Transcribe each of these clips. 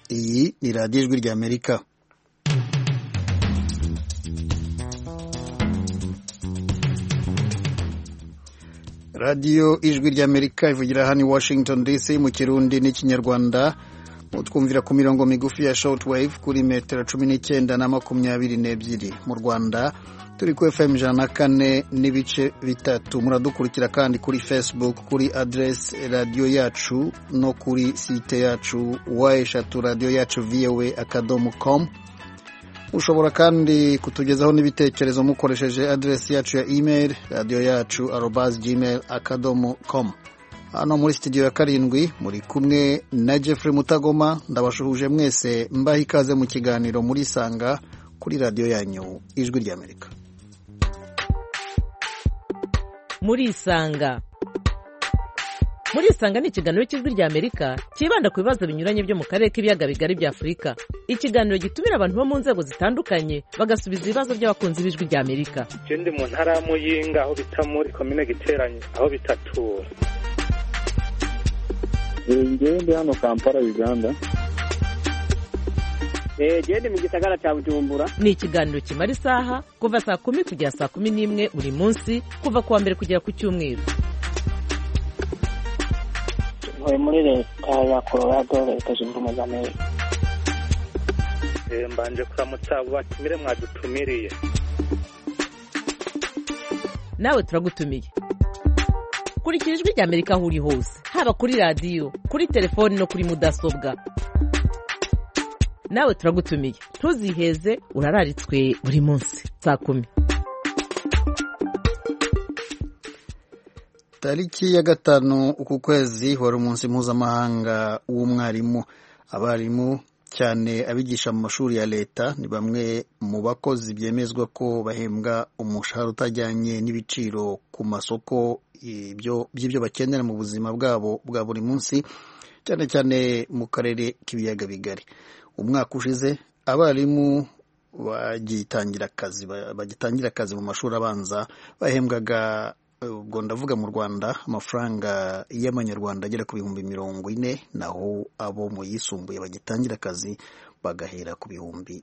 Iyi ni radiyo ijwi ry'Amerika. Radiyo ijwi ry'Amerika ivugira hano i Washington DC mu Kirundi n'Ikinyarwanda. Mutwumvira ku mirongo migufi ya shortwave kuri metero 19 na 22. Mu Rwanda turi ku FM 104 n'ibice bitatu. Muradukurikira kandi kuri Facebook kuri address radio yacu no kuri site yacu wa@radioyacu.voa.com. Ushobora kandi kutugezaho n'ibitekerezo mukoresheje address yacu ya email radioyacu@gmail.com. Hano muri studio ya karindwi muri kumwe na Jeffrey Mutagoma. Ndabashuhuje mwese, mbaha ikaze mu kiganiro muri Sanga kuri radio yanyu ijwi ry'Amerika. Muri Sanga ni ikiganiro cy'ijwi ry'Amerika kibanda ku bibazo binyuranye byo mu karere k'ibiyaga bigari bya Afurika. Ikiganiro gitumira abantu bo mu nzego zitandukanye bagasubiza ibibazo by'abakunzi b'ijwi ry'Amerika. Ndi mu ntara ya Muyinga aho bita muri commune Giteranye aho bitatura. Ndi hano Kampala Uganda. Ndi mu gisagara cya Bujumbura. Ni ikiganiro kimara isaha kuva saa 10 kugera saa 11 buri munsi kuva kuwa mbere kugera ku cyumweru. Muri leta ya Colorado, leta zunze ubumwe za Amerika. Mbanje kuramutsa abo batumire mwadutumiriye. Nawe turagutumiye. Kurikira ijwi ry'Amerika aho uri hose, haba kuri radio, kuri telefone no kuri mudasobwa. Nawe turagutumiye. Ntuziheze, urararitswe buri munsi saa 10. Tariki ya 5 uku kwezi wari umunsi mpuzamahanga w'umwarimu. Abarimu cyane abigisha mu mashuri ya leta ni bamwe mu bakozi byemezwa ko bahembwa umushahara utajyanye n'ibiciro ku masoko by'ibyo bakenera mu buzima bwabo bwa buri munsi, cyane cyane mu karere k'ibiyaga bigari. Umwaka ushize abarimu bagitangira akazi mu mashuri abanza bahembwaga, ubwo ndavuga mu Rwanda, amafaranga y'amanyarwanda agera ku 40,000, naho abo mu yisumbuye bagitangira akazi bagahera ku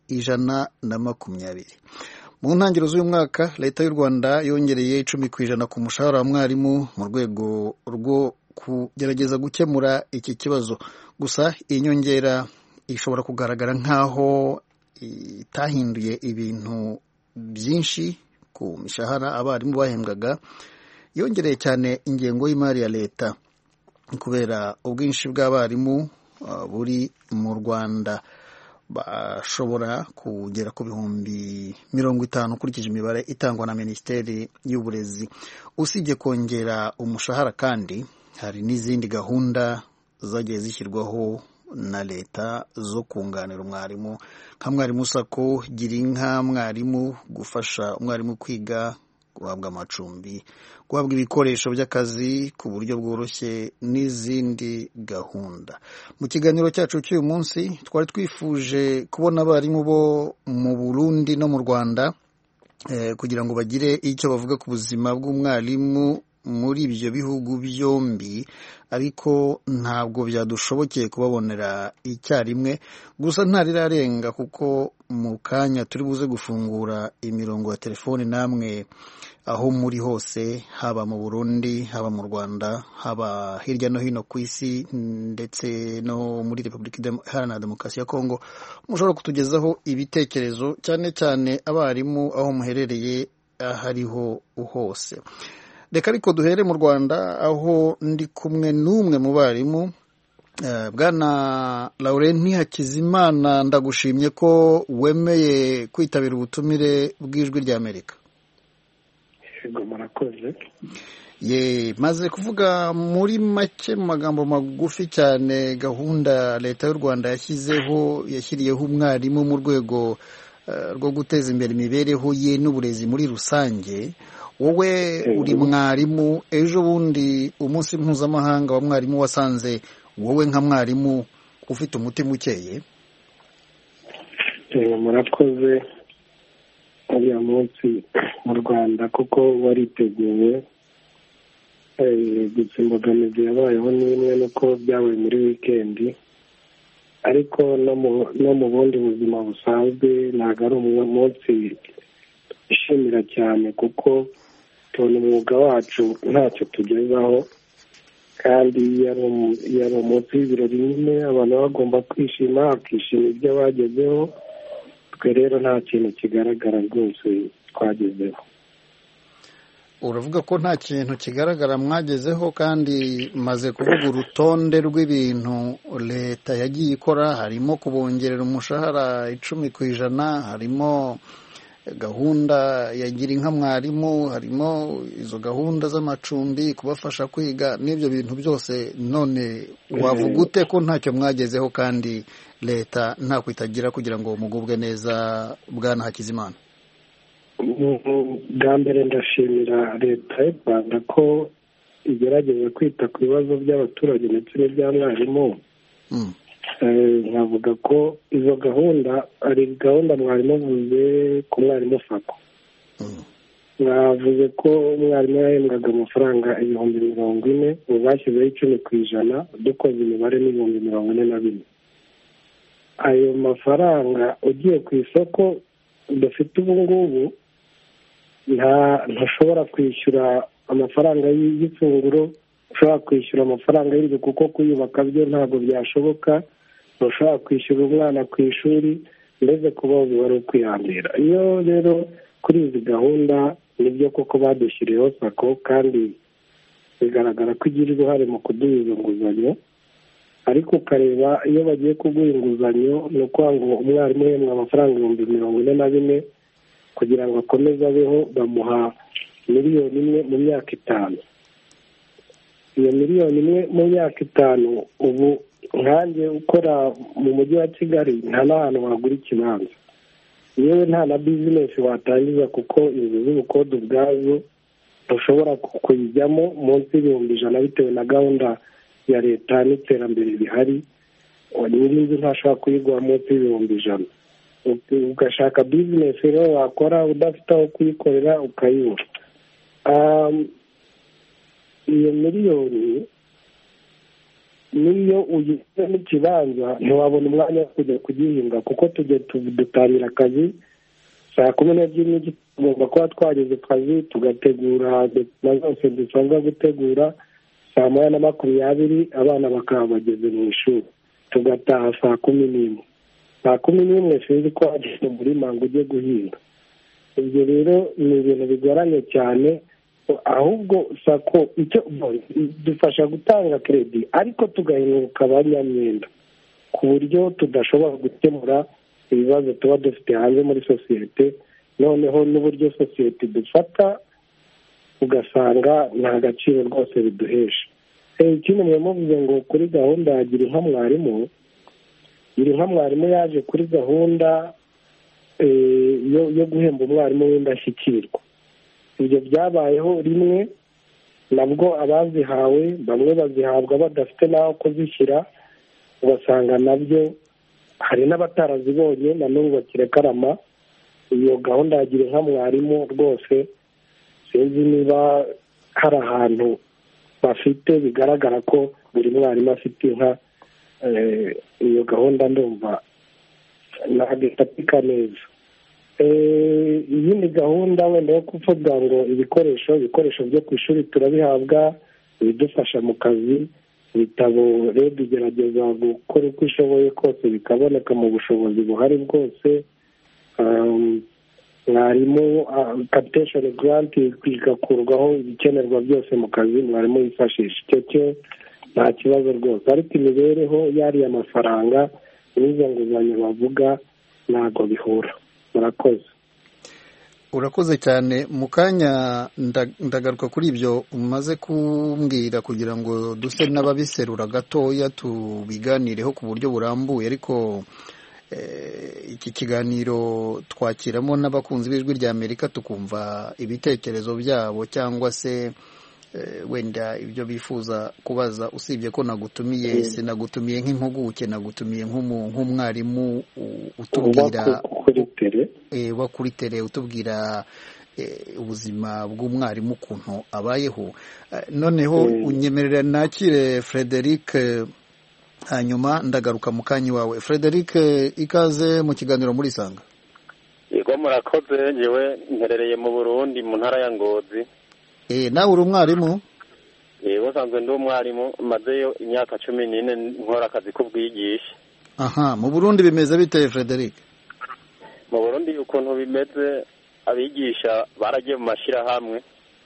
120,000. Mu ntangiriro z'uyu mwaka leta y'u Rwanda yongereye 10% ku mushahara wa mwarimu mu rwego rwo kugerageza gukemura iki kibazo. Gusa iyi nyongera ishobora kugaragara nk'aho itahinduye ibintu byinshi ku mishahara abarimu bahembwaga. Yongereye cyane ingengo y'imari ya leta kubera ubwinshi bw'abarimu buri mu Rwanda. Bashobora kugera ku 50,000 ukurikije imibare itangwa na Minisiteri y'Uburezi. Usibye kongera umushahara kandi hari n'izindi gahunda zagiye zishyirwaho na leta zo kunganira umwarimu, nka mwarimu sako, gira inka mwarimu, gufasha umwarimu kwiga, guhabwa amacumbi, guhabwa ibikoresho by'akazi ku buryo bworoshye n'izindi gahunda. Mu kiganiro cyacu cy'uyu munsi twari twifuje kubona abarimu bo mu Burundi no mu Rwanda kugira ngo bagire icyo bavuga ku buzima bw'umwarimu muri ibyo bihugu byombi, ariko ntabwo byadushobokeye kubabonera icyarimwe. Gusa ntarirarenga kuko mu kanya turi buze gufungura imirongo ya telefone namwe aho muri hose, haba mu Burundi, haba mu Rwanda, haba hirya no hino ku isi ndetse no muri Repubulika Iharanira Demokarasi ya Kongo, mushobora kutugezaho ibitekerezo, cyane cyane abarimu aho muherereye ahariho hose. Reka ariko duhere mu Rwanda aho ndi kumwe n'umwe mu barimu, Bwana Laurent Hakizimana. Ndagushimye ko wemeye kwitabira ubutumire bw'ijwi ry'Amerika. Yego, murakoze. Maze kuvuga muri make mu magambo magufi cyane gahunda leta y'u Rwanda yashyiriyeho umwarimu mu rwego rwo guteza imbere imibereho ye n'uburezi muri rusange. Wowe uri mwarimu, ejo bundi umunsi mpuzamahanga wa mwarimu wasanze wowe nka mwarimu ufite umutima ukeye? Murakoze. Uriya munsi mu Rwanda kuko wariteguwe, gusa imbogamizi yabayeho n'imwe nuko byabaye muri wikendi, ariko no mu bundi buzima busanzwe ntabwo ari umunsi ishimira cyane kuko tubona umwuga wacu ntacyo tugezaho, kandi iyo ari umunsi w'ibirori nyine abantu bagomba kwishima, bakishima ibyo bagezeho. twe rero nta kintu kigaragara rwose twagezeho. uravuga ko nta kintu kigaragara mwagezeho, kandi maze kuvuga urutonde rw'ibintu leta yagiye ikora, harimo kubongerera umushahara 10%, harimo gahunda ya gira inka mwarimu, harimo izo gahunda z'amacumbi, kubafasha kwiga, n'ibyo bintu byose. none wavuga ute ko ntacyo mwagezeho kandi leta nta kwitagira kugira ngo mugubwe neza, Bwana Hakizimana? bwa mbere ndashimira leta y'u Rwanda ko igerageza kwita ku bibazo by'abaturage ndetse n'ibya mwarimu. nkavuga ko izo gahunda ari gahunda mwarimu avuze ku mwarimu Sako. mwavuze ko umwarimu yahembwaga amafaranga 40,000, ubu bashyizeho 10%, dukoze imibare n'ibihumbi 44. ayo mafaranga ugiye ku isoko dufite ubu ngubu ntushobora kwishyura amafaranga y'ifunguro, ushobora kwishyura amafaranga y'inzu kuko kuyubaka byo ntabwo byashoboka, ntushobora kwishyura umwana ku ishuri, mbese kuba wari ukwihambira. iyo rero kuri izi gahunda nibyo koko badushyiriyeho Sako, kandi bigaragara ko igira uruhare mu kuduha izo nguzanyo, ariko ukareba iyo bagiye kuguha inguzanyo ni ukuvuga ngo umwarimu uhembwa amafaranga 44,000 kugira ngo akomeze abeho, bamuha 1,000,000 mu myaka 5. iyo 1,000,000 mu myaka 5, ubu nkanjye ukora mu mujyi wa Kigali nta n'ahantu wagura ikibanza, yewe nta na bizinesi watangiza kuko inzu z'ubukode ubwazo ntushobora kuyijyamo munsi y'100,000 bitewe na gahunda ya leta n'iterambere bihari. nyir'inzu ntashobora kuyigura munsi y'100,000. ugashaka bizinesi rero wakora udafite aho kuyikorera ukayibura. iyo 1,000,000 niyo ugize n'ikibanza ntiwabona umwanya wo kujya kugihinga, kuko tujya dutangira akazi saa 12:00 tugomba kuba twageze kazi, tugategura na zose dusanzwe gutegura. saa 1:20 abana bakaba bageze mu ishuri, tugataha saa 11. saa 11 sinzi ko wagiye mu murima ngo ujye guhinga. ibyo rero ni ibintu bigoranye cyane, ahubwo Sako icyo dufasha gutanga kredi, ariko tugahinduka abanyamyenda ku buryo tudashobora gukemura ibibazo tuba dufite hanze muri sosiyete. noneho n'uburyo sosiyete dufata ugasanga nta gaciro rwose biduhesha. ikindi mwe muvuze ngo kuri gahunda ya gira inka mwarimu, gira inka mwarimu yaje kuri gahunda yo guhemba umwarimu w'indashyikirwa. ibyo byabayeho rimwe, nabwo abazihawe bamwe bazihabwa badafite n'aho kuzishyira, ugasanga nabyo hari n'abatarazibonye na n'ubu bakirekarama. iyo gahunda ya gira inka mwarimu rwose sinzi niba hari ahantu bafite bigaragara ko buri mwarimu afite inka. iyo gahunda ndumva ntabwo ifatika neza. iyindi gahunda wenda yo kuvuga ngo ibikoresho byo ku ishuri turabihabwa, ibidufasha mu kazi, ibitabo rero igerageza gukora uko ishoboye kose bikaboneka mu bushobozi buhari bwose. mwarimu capitation grant igakurwaho ibikenerwa byose mu kazi mwarimu yifashisha. icyo cyo nta kibazo rwose, ariko imibereho yariye amafaranga n'izo nguzanyo bavuga ntabwo bihura. murakoze. urakoze cyane. mu kanya ndagaruka kuri ibyo umaze kumbwira kugira ngo duse n'ababiserura gatoya tubiganireho ku buryo burambuye, ariko iki kiganiro twakiramo n'abakunzi b'ijwi rya Amerika tukumva ibitekerezo byabo cyangwa se wenda ibyo bifuza kubaza. usibye ko nagutumiye, sinagutumiye nk'impuguke, nagutumiye nk'umwarimu utubwira wa kuri tere, utubwira ubuzima bw'umwarimu ukuntu abayeho. noneho unyemerera nakire Frederic hanyuma ndagaruka mu kanya wawe. Frederic, ikaze mu kiganiro muri Sanga. Yego murakoze, njewe nterereye mu Burundi mu ntara ya Ngozi. Nawe uri umwarimu? Yego sanzwe ndi umwarimu, mazeyo imyaka 14 nkora akazi k'ubwigisha. Aha, mu Burundi bimeze bite Frederic? Mu Burundi ukuntu bimeze, abigisha baragiye mu mashirahamwe.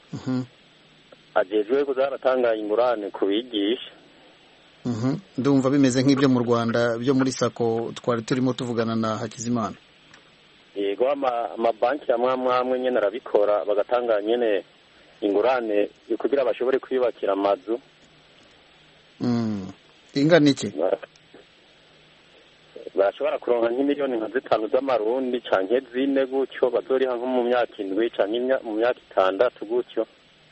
Ajejwe kuzaratanga ingurane kubigisha. Ndumva bimeze nk'ibyo mu Rwanda byo muri Sako twari turimo tuvugana na Hakizimana. Yego amabanki amwe nyene arabikora, bagatanga nyene ingurane kugira bashobore kwiyubakira amazu. Ingana iki? Barashobora kuronka nk'imiliyoni nka 5 z'amarundi canke 4 gutyo, bazoriha nko mu myaka 7 canke mu myaka 6 gutyo.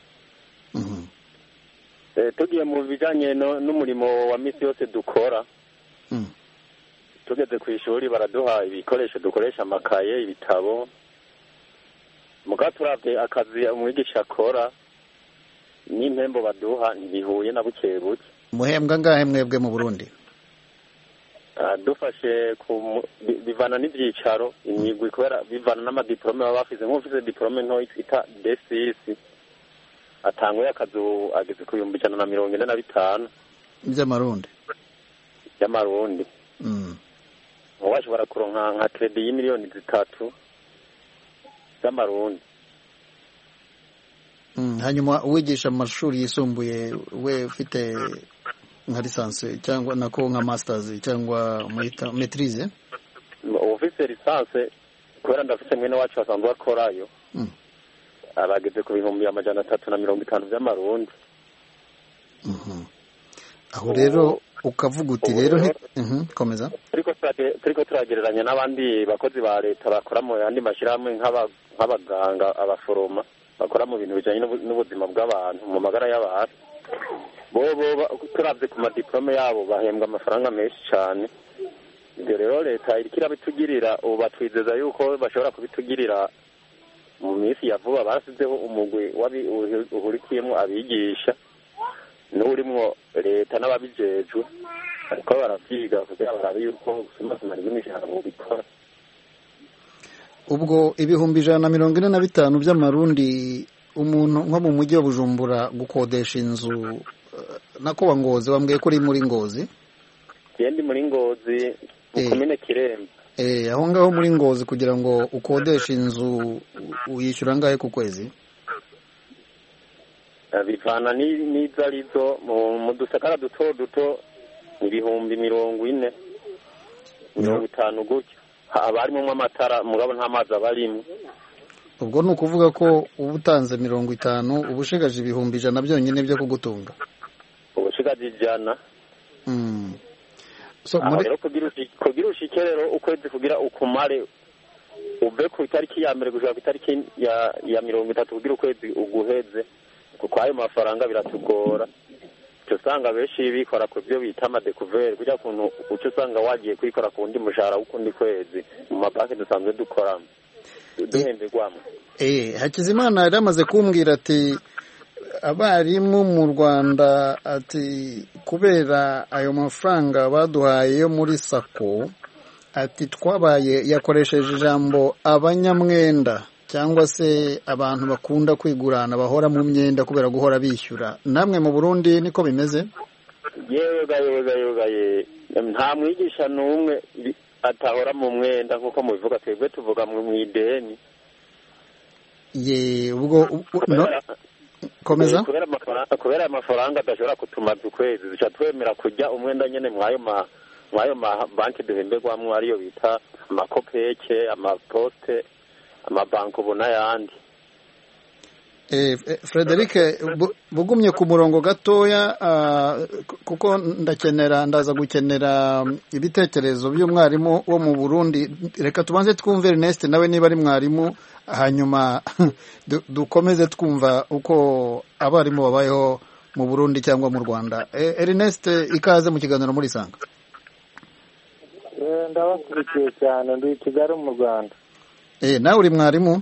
Tugiye mu bijanye n'umurimo wa misi yose dukora. Tugeze ku ishuri baraduha ibikoresho dukoresha, amakaye, ibitabo. Muga turavye akazi umwigisha akora n'impembo baduha ntibihuye na buke buke. Muhembwa ngahe mwebwe mu Burundi? Dufashe bivana n'ivyicaro, imigwi kubera bivana n'amadiplome baba bafize. Nk'ufise diplome nto twita D6 atanguye akazu ageze ku 145 by'amarundi. Washobora kuronka nka credit y'imiliyoni 3 z'amarundi. Hanyuma uwigisha mu mashuri yisumbuye we ufite nka lisansi cyangwa nako nka masters cyangwa maîtrise? Ufise lisansi kubera ndafise mwene wacu asanzwe akorayo. Abageze ku 350 by'amarundi. Aho rero ukavuga uti rero komeza. Turiko turagereranya n'abandi bakozi ba leta bakora mu yandi mashirahamwe nk'abaganga, abaforoma bakora mu bintu bijanye n'ubuzima bw'abantu, mu magara y'abantu. Bo turavye ku madiplome yabo bahembwa amafaranga menshi cyane. Ibyo rero leta irikira bitugirira, ubu batwizeza yuko bashobora kubitugirira mu minsi ya vuba. Basizeho umugwi uhurikiyemo abigisha n'urimwo leta n'ababijejwe, ariko baravyiga kugira barabe yuko gusuma n'imishahara bikora. Ubwo ibihumbi 145 by'amarundi umuntu nko mu mujyi wa Bujumbura gukodesha inzu nako wa Ngozi, wambwiye ko uri muri Ngozi? Yendi muri Ngozi mu komine Kiremba. Aho ngaho muri Ngozi kugira ngo ukodeshe inzu uyishyura ngahe ku kwezi? Bivana n'izarizo, mu dusakara duto ibihumbi 40 50 gutyo. Abarimo amatara mugabo nta mazi abarimo. Ubwo ni ukuvuga ko uba utanze 50 ubushigaje ibihumbi 100 byonyine byo kugutunga. Ubushigaje 100. So rero kugira ushike rero ukwezi kugira ukumare uve ku itariki ya mbere gushaka ku itariki ya 30 kugira ukwezi uguheze, kuko ayo mafaranga biratugora. Usanga benshi bikora ku byo bita amadekuveri, kugira kuntu usanga wagiye kwikora ku ndi mushahara w'ukundi kwezi mu mabanki dusanzwe dukoramo duhemberwamo. Hakizimana yari amaze kumbwira ati abarimu mu Rwanda ati kubera ayo mafaranga baduhaye yo muri Sako, ati twabaye, yakoresheje ijambo abanyamwenda cyangwa se abantu bakunda kwigurana bahora mu myenda kubera guhora bishyura. Namwe mu Burundi niko bimeze? Yewe nta mwigisha n'umwe atahora mu mwenda nkuko mubivuga, twebwe tuvuga mu ideni. Ubwo komeza. Kubera amafaranga adashobora kutumaza ukwezi, duca twemera kujya umwenda nyene mwayo banki duhemberwamwo ariyo bita amakopeke, amaposte, amabanko ubona yandi. Frederic, bugumye ku murongo gatoya kuko ndaza gukenera ibitekerezo by'umwarimu wo mu Burundi. Reka tubanze twumve Ernest nawe niba ari mwarimu, hanyuma dukomeze twumva uko abarimu babayeho mu Burundi cyangwa mu Rwanda. Ernest, ikaze mu kiganiro muri Sanga. Ndabakurikiye cyane, ndi Kigali mu Rwanda. Nawe uri mwarimu?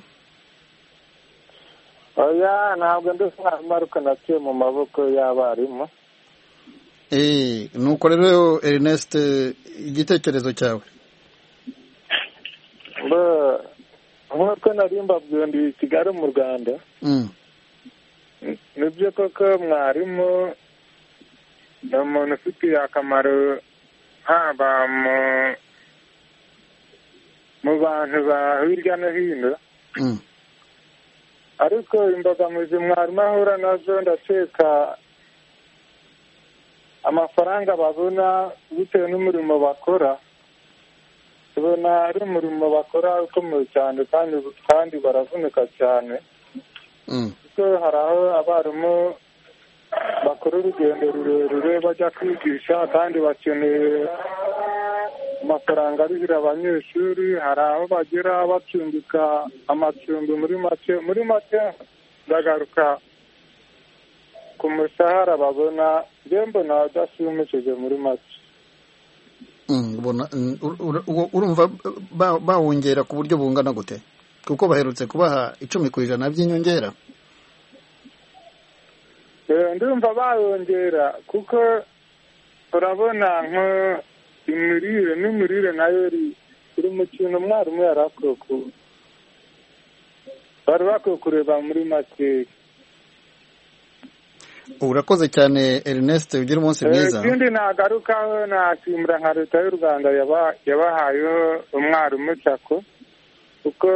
Oya, ntabwo ndi mwarimu ariko naciye mu maboko y'abarimu. nuko rero Ernest igitekerezo cyawe. nk'uko nari mbabwiye ndi i Kigali mu Rwanda. Nibyo koko mwarimu ni umuntu ufitiye akamaro haba mu bantu ba hirya no hino, ariko imbogamizi mwarimu ahura nazo ndakeka amafaranga babona bitewe n'umurimo bakora. tubona ari umurimo bakora ukomeye cyane kandi baravunika cyane, kuko hari aho abarimu bakora urugendo rurerure bajya kwigisha kandi bakeneye amafaranga arihira abanyeshuri. Hari aho bagera bacumbika amacumbi. muri make ndagaruka ku mushahara babona, mbona adashimishije muri make. urumva bawongera ku buryo bungana gute? Kuko baherutse kubaha 10% by'inyongera. Ndumva bayongera kuko urabona imirire nayo iri mu kintu umwarimu bari bakwiye kureba muri make. Urakoze cyane Ernest, ugira umunsi mwiza. Ikindi nagarukaho nashimira nka leta y'u Rwanda yabahayeho umwarimu cyako, kuko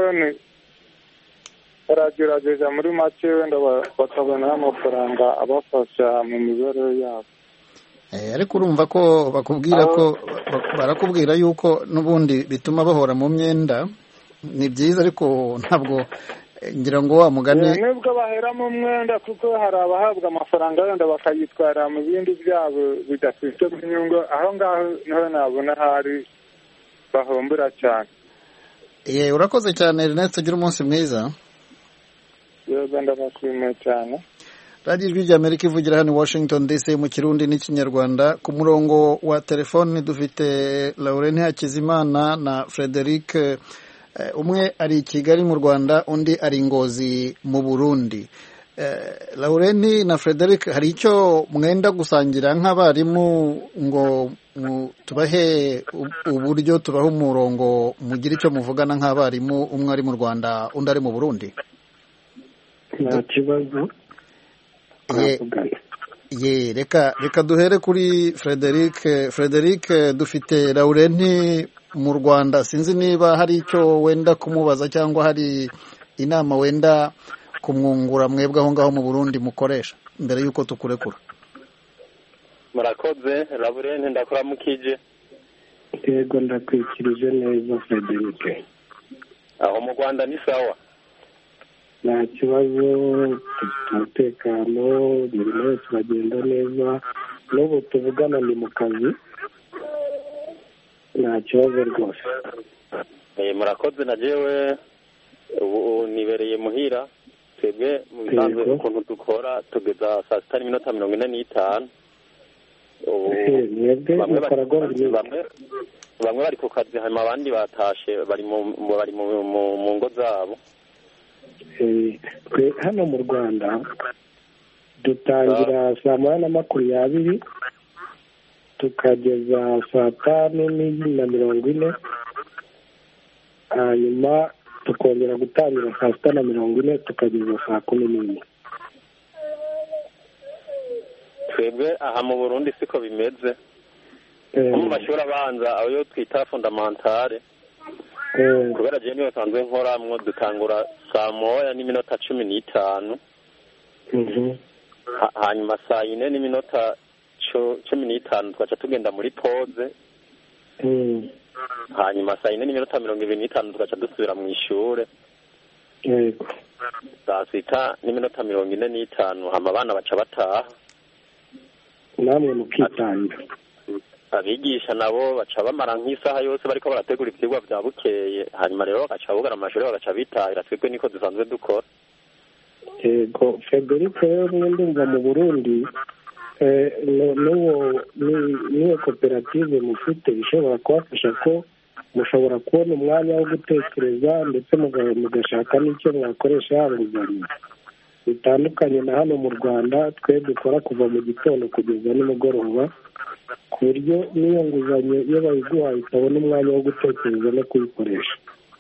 baragerageza muri make wenda bakabona amafaranga abafasha mu mibereho yabo. Ariko urumva ko barakubwira yuko n'ubundi bituma bahora mu myenda. Ni byiza ariko ntabwo ngira ngo wa mugani nubwo bahera mu mwenda, kuko hari abahabwa amafaranga wenda bakayitwara mu bindi byabo bidafite inyungu. Aho ngaho niho nabona hari bahombera cyane. Urakoze cyane Ernest, ugira umunsi mwiza. Yego, ndabashimiye cyane. Radio Ijwi ry'Amerika ivugira hano Washington DC mu Kirundi n'Ikinyarwanda. Ku murongo wa telefone dufite Laurent Hakizimana na Frederic. Umwe ari i Kigali mu Rwanda, undi ari Ngozi mu Burundi. Laurent na Frederic, hari icyo mwenda gusangira nk'abarimu ngo tubahe uburyo tubahe umurongo mugira icyo muvugana nk'abarimu, umwe ari mu Rwanda undi ari mu Burundi? Nta kibazo. Reka duhere kuri Frederic. Dufite Laurent mu Rwanda, sinzi niba hari icyo wenda kumubaza cyangwa hari inama wenda kumwungura mwebwe aho ngaho mu Burundi mukoresha mbere yuko tukurekura. Murakoze Laurent, ndakuramukije. Yego, ndakwikirije neza Frederic. Aho mu Rwanda ni sawa? Nta kibazo, umutekano buri wese uragenda neza. N'ubu tuvugana ni mu kazi, nta kibazo rwose. Murakoze. na jewe ubu nibereye muhira. Twebwe mu bisanzwe ukuntu dukora tugeza saa 6:45. Bamwe bari ku kazi, hanyuma abandi batashe bari mu ngo zabo. Hano mu Rwanda dutangira saa 8:20 tukageza saa 5:40, hanyuma tukongera gutangira saa 6:40 tukageza saa 10:00. Twebwe aha mu Burundi siko bimeze. Mu mashuri abanza ayo twita fondamentale, kubera je niyo sanzwe nkoramwo, dutangura saa 1:15. Hanyuma saa 4:15 twaca tugenda muri pause. Hanyuma saa 4:25 tugaca dusubira mu ishure. Saa 6:45 hama abana baca bataha. Namwe mukitanga. Abigisha nabo baca bamara nk'isaha yose bariko barategura ivyigwa vya bukeye, hanyuma rero bagaca bugara amashuri bagaca bitahira. Twebwe niko dusanzwe dukora. Yego, Frederic, ndumva mu Burundi niyo koperative mufite ishobora kubafasha ko mushobora kubona umwanya wo gutekereza ndetse mugashaka n'icyo mwakoresha yanguzanyo. bitandukanye na hano mu Rwanda twe dukora kuva mu gitondo kugeza nimugoroba, ku buryo n'iyo nguzanyo iyo bayiguhaye utabona umwanya wo gutekereza no kuyikoresha.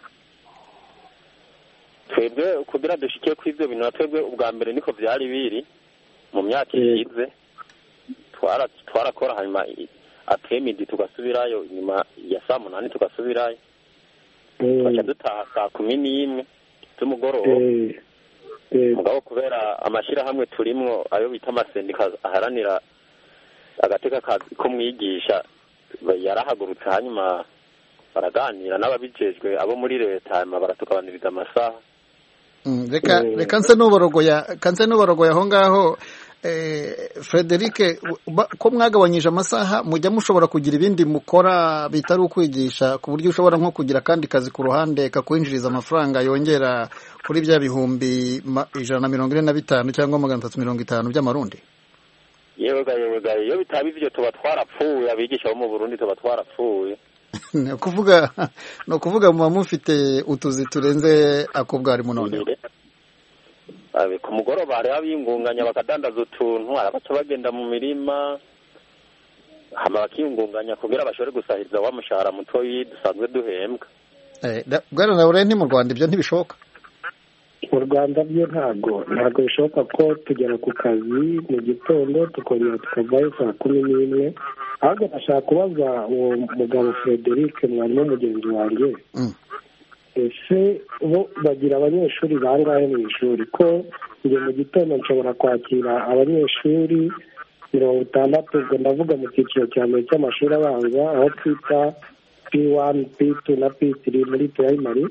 twebwe kugira dushike ku ivyo bintu twebwe ubwa mbere niko vyari biri mu myaka ishize, twarakora hanyuma akemidi tugasubirayo, nyuma ya saa munani tugasubirayo, tugaca dutaha saa 11 z'umugoroba. Mugabo kubera amashirahamwe turimwo ayo bita amasendika aharanira agateka ko mwigisha yarahagurutse, hanyuma baraganira n'ababijejwe abo muri leta, hanyuma baratugabaniriza amasaha. Reka nse n'uborogoya aho ngaho. Frederic, ko mwagabanyije amasaha mujya mushobora kugira ibindi mukora bitari ukwigisha, ku buryo ushobora nko kugira akandi kazi ku ruhande kakwinjiriza amafaranga yongera kuri bya bihumbi 145 cyangwa 350 by'amarundi? Yewe iyo bitaba ivyo tuba twarapfuye, abigisha bo mu Burundi tuba twarapfuye. ni ukuvuga muba mufite utuzi turenze ako bwarimu noneho. Ku mugoroba hari abiyungunganya bakadandaza utuntu, arabaca bagenda mu mirima hama bakiyungunganya kugira bashobore gusahiriza wa mushahara mutoyi dusanzwe duhembwa. Bwana Laurent, mu Rwanda ibyo ntibishoboka? Mu Rwanda byo ntabwo bishoboka ko tugera ku kazi mu gitondo tukongera tukavayo saa 11. ahubwo nashaka kubaza uwo mugabo Frederic, mwarimu mugenzi wanjye, ese bo bagira abanyeshuri bangahe mu ishuri? Ko njye mu gitondo nshobora kwakira abanyeshuri 60, ubwo ndavuga mu cyiciro cya mbere cy'amashuri abanza, aho twita P1, P2 na P3 muri primary.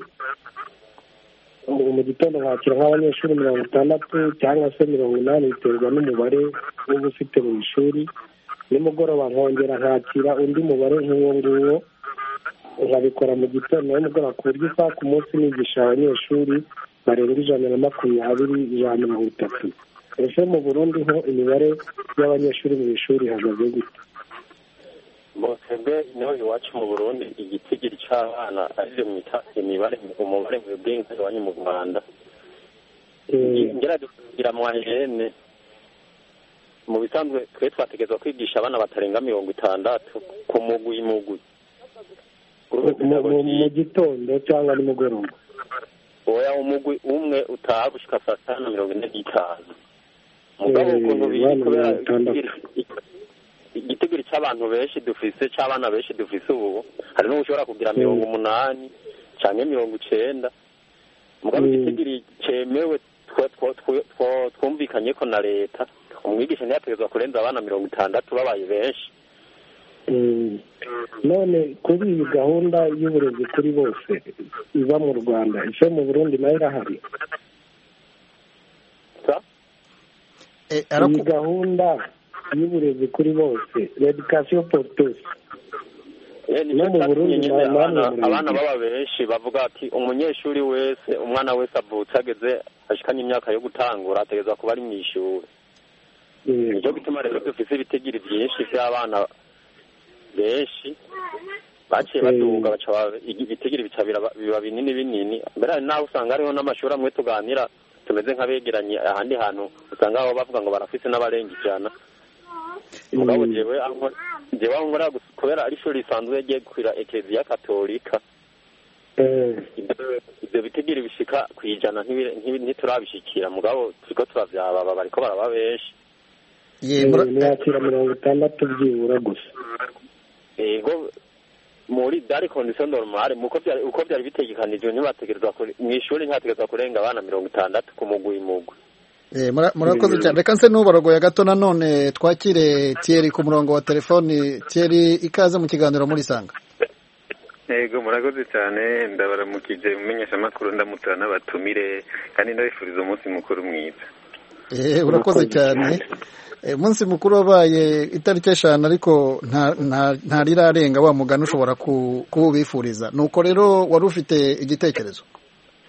Mu gitondo nkakira nk'abanyeshuri 60 cyangwa se 80, biterwa n'umubare w'uba ufite mu ishuri. Nimugoroba nkongera nkakira undi mubare nk'uwo nguwo, nkabikora mu gitondo nimugoroba, ku buryo saa ku munsi nigisha abanyeshuri barenga 120, 130. Ese mu Burundi ho imibare y'abanyeshuri mu ishuri ihagaze gute? Twebwe niho iwacu mu Burundi igitigiri cy'abana arivyo mwita umubare mwebwe iwanyu mu Rwanda. Ngerageje kugira mwajene mu bisanzwe twe twategezwa kwigisha abana batarenga 60 ku mugwi mu gitondo cyangwa nimugoroba. Oya, umugwi umwe utaha gushika saa 5:45. Mugabo ukuntu biri kubera igitigiri cy'abantu benshi dufise, cy'abana benshi dufise ubu, hari n'ushobora kugira 80 cyangwa 90. Mugabo igitigiri cyemewe twumvikanye ko na leta, umwigisha ntiyategezwa kurenza abana 60 babaye benshi. None kuri iyi gahunda y'uburezi kuri bose iba mu Rwanda, ise mu Burundi nayo irahari? Iyi gahunda y'uburezi kuri bose, l'education pour tous, no mu Burundi abana baba benshi bavuga ati umunyeshuri wese, umwana wese avutse ageze ashikanye imyaka yo gutangura ategezwa kuba ari mu ishuri. Nicyo gituma rero dufise ibitegiri byinshi by'abana benshi baciye baduga, baca ibitegiri biba binini. Mbere hari naho usanga hariho n'amashuri amwe tuganira tumeze nk'abegeranye, ahandi hantu usanga aho bavuga ngo barafise n'abarenga 100. Mugabo jewe aho ngora kubera ari ishuri risanzwe rye kwira Ecclesia Katolika, ibyo bitegiri bishika kwijana ntiturabishikira, mugabo turiko turavyaba bariko baraba benshi. Yakira 60 byibura gusa. Ego muri dari condition normale uko byari bitegekanijwe, ntibategerezwa mu ishuri ntibategerezwa kurenga abana 60 ku mugwi. Murakoze cyane. Reka nse n'uborogoya gato nanone twakire Thierry ku murongo wa telefoni. Thierry, ikaze mu kiganiro muri Sanga. Ego murakoze cyane, ndabaramukije mumenyesha makuru, ndamutana n'abatumire kandi ndabifuriza umunsi mukuru mwiza. Urakoze cyane. Umunsi mukuru wabaye itariki 5, ariko nta rirarenga wa mugani ushobora kubifuriza. Nuko rero wari ufite igitekerezo?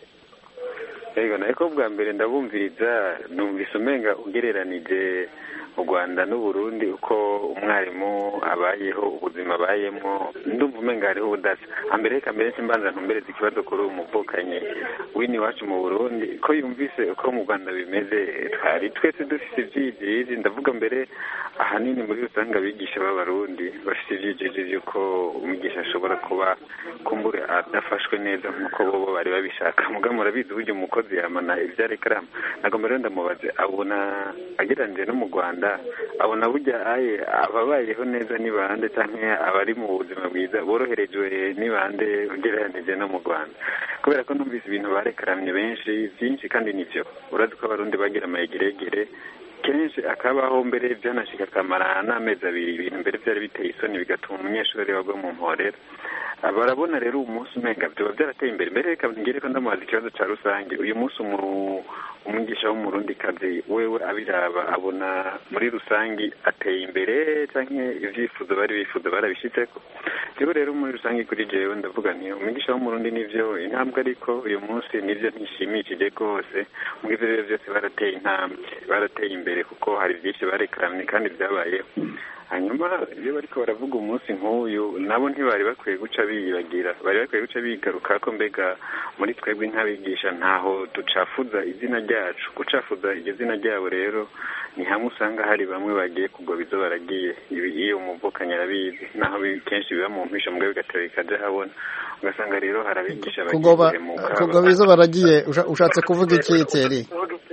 Ego nako bwa mbere ndabumviriza, numvise umenga ugereranije u Rwanda n'Uburundi uko umwarimu abayeho ubuzima abayemo ndumva umenga hariho ubudasa. Hambere reka mbere simbanza ntumbereze ikibazo kuri umuvukanye wini wacu mu Burundi ko yumvise uko mu Rwanda bimeze, twari twese dufite ivyigirizi. Ndavuga mbere ahanini muri rusange abigisha b'Abarundi bafite ivyigirizi yuko umwigisha ashobora kuba kumbure adafashwe neza nk'uko bo bari babishaka. Mugabo murabizi uburyo umukozi yamana ivy'arekaramu. Nagomba rero ndamubaze, abona agereranije no mu Rwanda, abona burya ababayeho neza ni bande canke abari mu buzima bwiza boroherejwe ni bande ugereranije no mu Rwanda? Kubera ko numvise ibintu barekaramye benshi byinshi kandi nivyo. Urazi ko Abarundi bagira amayegeregere kenshi akabaho mbere byanashika akamara n'amezi abiri, ibintu mbere byari biteye isoni bigatuma umunyeshuri wagwa mu mporera. Barabona rero umunsi umenga byoba byarateye imbere. Mbere reka ngire ko ndamubaza ikibazo ca rusange, uyu munsi umwigisha w'umurundi kazi wewe abiraba abona muri rusange ateye imbere canke ivyifuzo bari bifuza barabishitseko? Rero muri rusange kuri jewe ndavuga nti umwigisha w'umurundi nivyo intambwe, ariko uyu munsi nivyo ntishimishije rwose. Mu ivyo byose barateye intambwe, barateye imbere kuko hari byinshi barekaramye kandi byabayeho. Hanyuma iyo bariko baravuga umunsi nk'uyu nabo ntibari bakwiye guca biyibagira, bari bakwiye guca bigaruka ko mbega muri twebwe nk'abigisha ntaho ducafuza izina ryacu. Gucafuza iryo zina ryabo rero ni hamwe usanga hari bamwe bagiye kugwa bizo baragiye. Iyo umuvukanye arabizi naho kenshi biba mu mpisho mbwa bigatera bikaja habona, ugasanga rero harabigisha kugwa bizo baragiye. Ushatse kuvuga iki Thierry?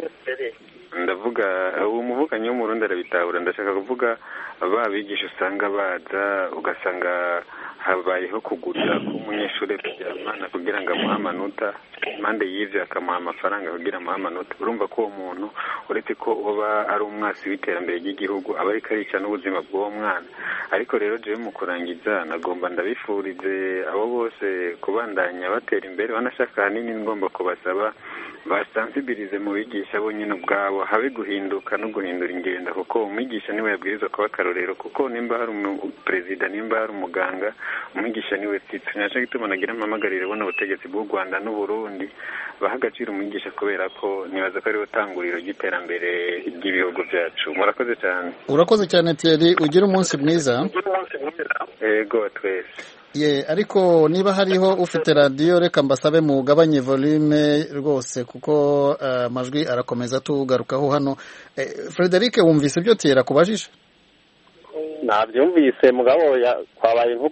Ndavuga uwo muvukanye w'umurundi arabitahura. Ndashaka kuvuga ababigisha usanga baza ugasanga habayeho kugurira k'umunyeshuri kuryamana kugira ngo amuhe amanota, impande y'ivyo akamuha amafaranga kugira amuhe amanota. Urumva ko uwo muntu uretse ko uba ari umwasi w'iterambere ry'igihugu aba ariko arica n'ubuzima bw'uwo mwana. Ariko rero jewe mu kurangiza nagomba ndabifurize abo bose kubandanya batera imbere. Banashaka hanini ngomba kubasaba basensibilize mu bigisha bo nyine ubwabo, habe guhinduka no guhindura ingendo, kuko umwigisha niwe yabwirizwa kuba akarorero. Kuko nimba hari perezida, nimba hari umuganga, umwigisha niwe titse. Naco gituma nagira mpamagarire bona ubutegetsi bw'u Rwanda n'Uburundi baha agaciro umwigisha, kubera ko nibaza ko ariwe tanguriro ry'iterambere ry'ibihugu byacu. Murakoze cyane. Urakoze cyane Thierry, ugira umunsi mwiza. Yego twese. Ariko niba hariho ufite radio reka mbasabe mugabanye volume rwose kuko amajwi arakomeza tugarukaho hano. Frederic, wumvise ibyo Thierry akubajije? Nabyumvise mugabo kwabaye nko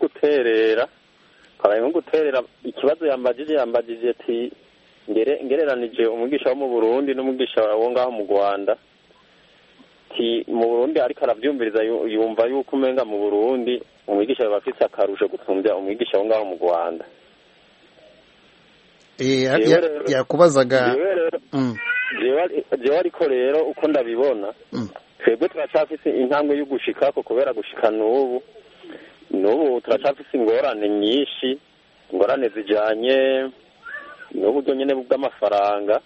guterera ikibazo yambajije ati ngereranije umwigisha wo mu Burundi n'umwigisha wo ngaho mu Rwanda. Mu Burundi ariko aravyumviriza yumva yuko umenga mu Burundi umwigisha bafite akarusho gutumbya umwigisha wo ngaho mu Rwanda. Yakubazaga jewe ariko rero uko ndabibona twebwe turacafise intambwe yo gushikako, kubera gushika n'ubu turacafise ingorane nyinshi, ingorane zijanye n'uburyo nyene bw'amafaranga.